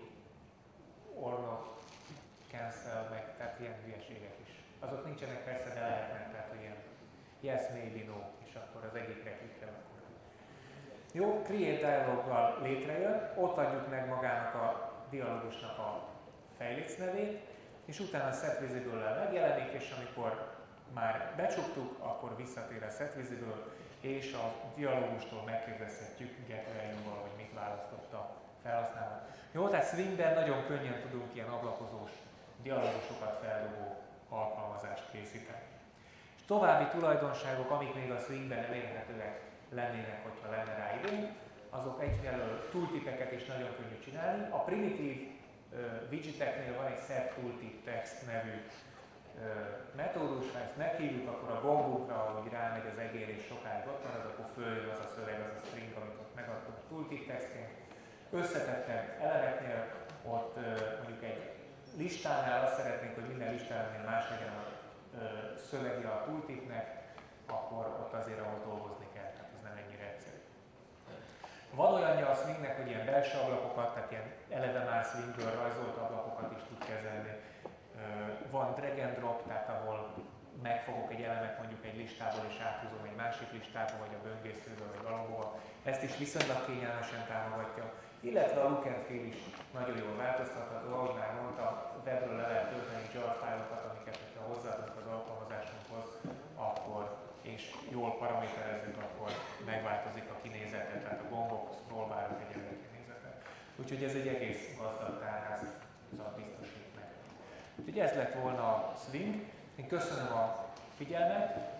or not cancel, meg tehát ilyen hülyeségek is. Azok nincsenek persze, de lehetnek, tehát hogy ilyen yes, maybe, no, és akkor az egyikre klikkel akkor. Jó, create dialoggal létrejön, ott adjuk meg magának a dialógusnak a fejléc nevét, és utána a set visible-lel megjelenik, és amikor már becsuktuk, akkor visszatér a set visible, és a dialógustól megkérdezhetjük get value-val, hogy mit választott a felhasználó. Jó, tehát Swingben nagyon könnyen tudunk ilyen ablakozós dialógusokat feldobó alkalmazást készíteni. És további tulajdonságok, amik még a Swingben elérhetőek lennének, hogyha lenne rá időnk, azok egyfelől tooltipeket is nagyon könnyű csinálni. A primitív uh, widgeteknél van egy set tooltip text nevű uh, metódus, ha ezt meghívjuk, akkor a gombunkra, ahogy rámegy az egér és sokáig ott marad, akkor följön az a szöveg, az a string, amit ott megadtunk tooltip textként. Összetettebb elemeknél, ott uh, mondjuk egy listánál azt szeretnénk, hogy minden listánál más legyen a uh, szövegje a tooltipnek, akkor ott azért ahhoz dolgozni kell, tehát ez nem ennyire egyszerű. Van olyanja a Swingnek, hogy ilyen belső ablakokat, tehát ilyen eleve már Swingből rajzolt ablakokat is tud kezelni. Van drag and drop, tehát ahol megfogok egy elemet mondjuk egy listából és áthúzom egy másik listába, vagy a böngészőből, vagy valahol. Ezt is viszonylag kényelmesen támogatja. Illetve a look and feel is nagyon jól változtatható, ahogy már mondtam, webről le lehet tölteni jar fájlokat, amiket ha hozzáadunk az alkalmazásunkhoz, akkor és jól paraméterezzük, akkor megváltozik a kinézete, tehát a gombok, scrollbarok egyenlő kinézete. Úgyhogy ez egy egész gazdag tárházat biztosít meg. Úgyhogy ez lett volna a Swing. Én köszönöm a figyelmet,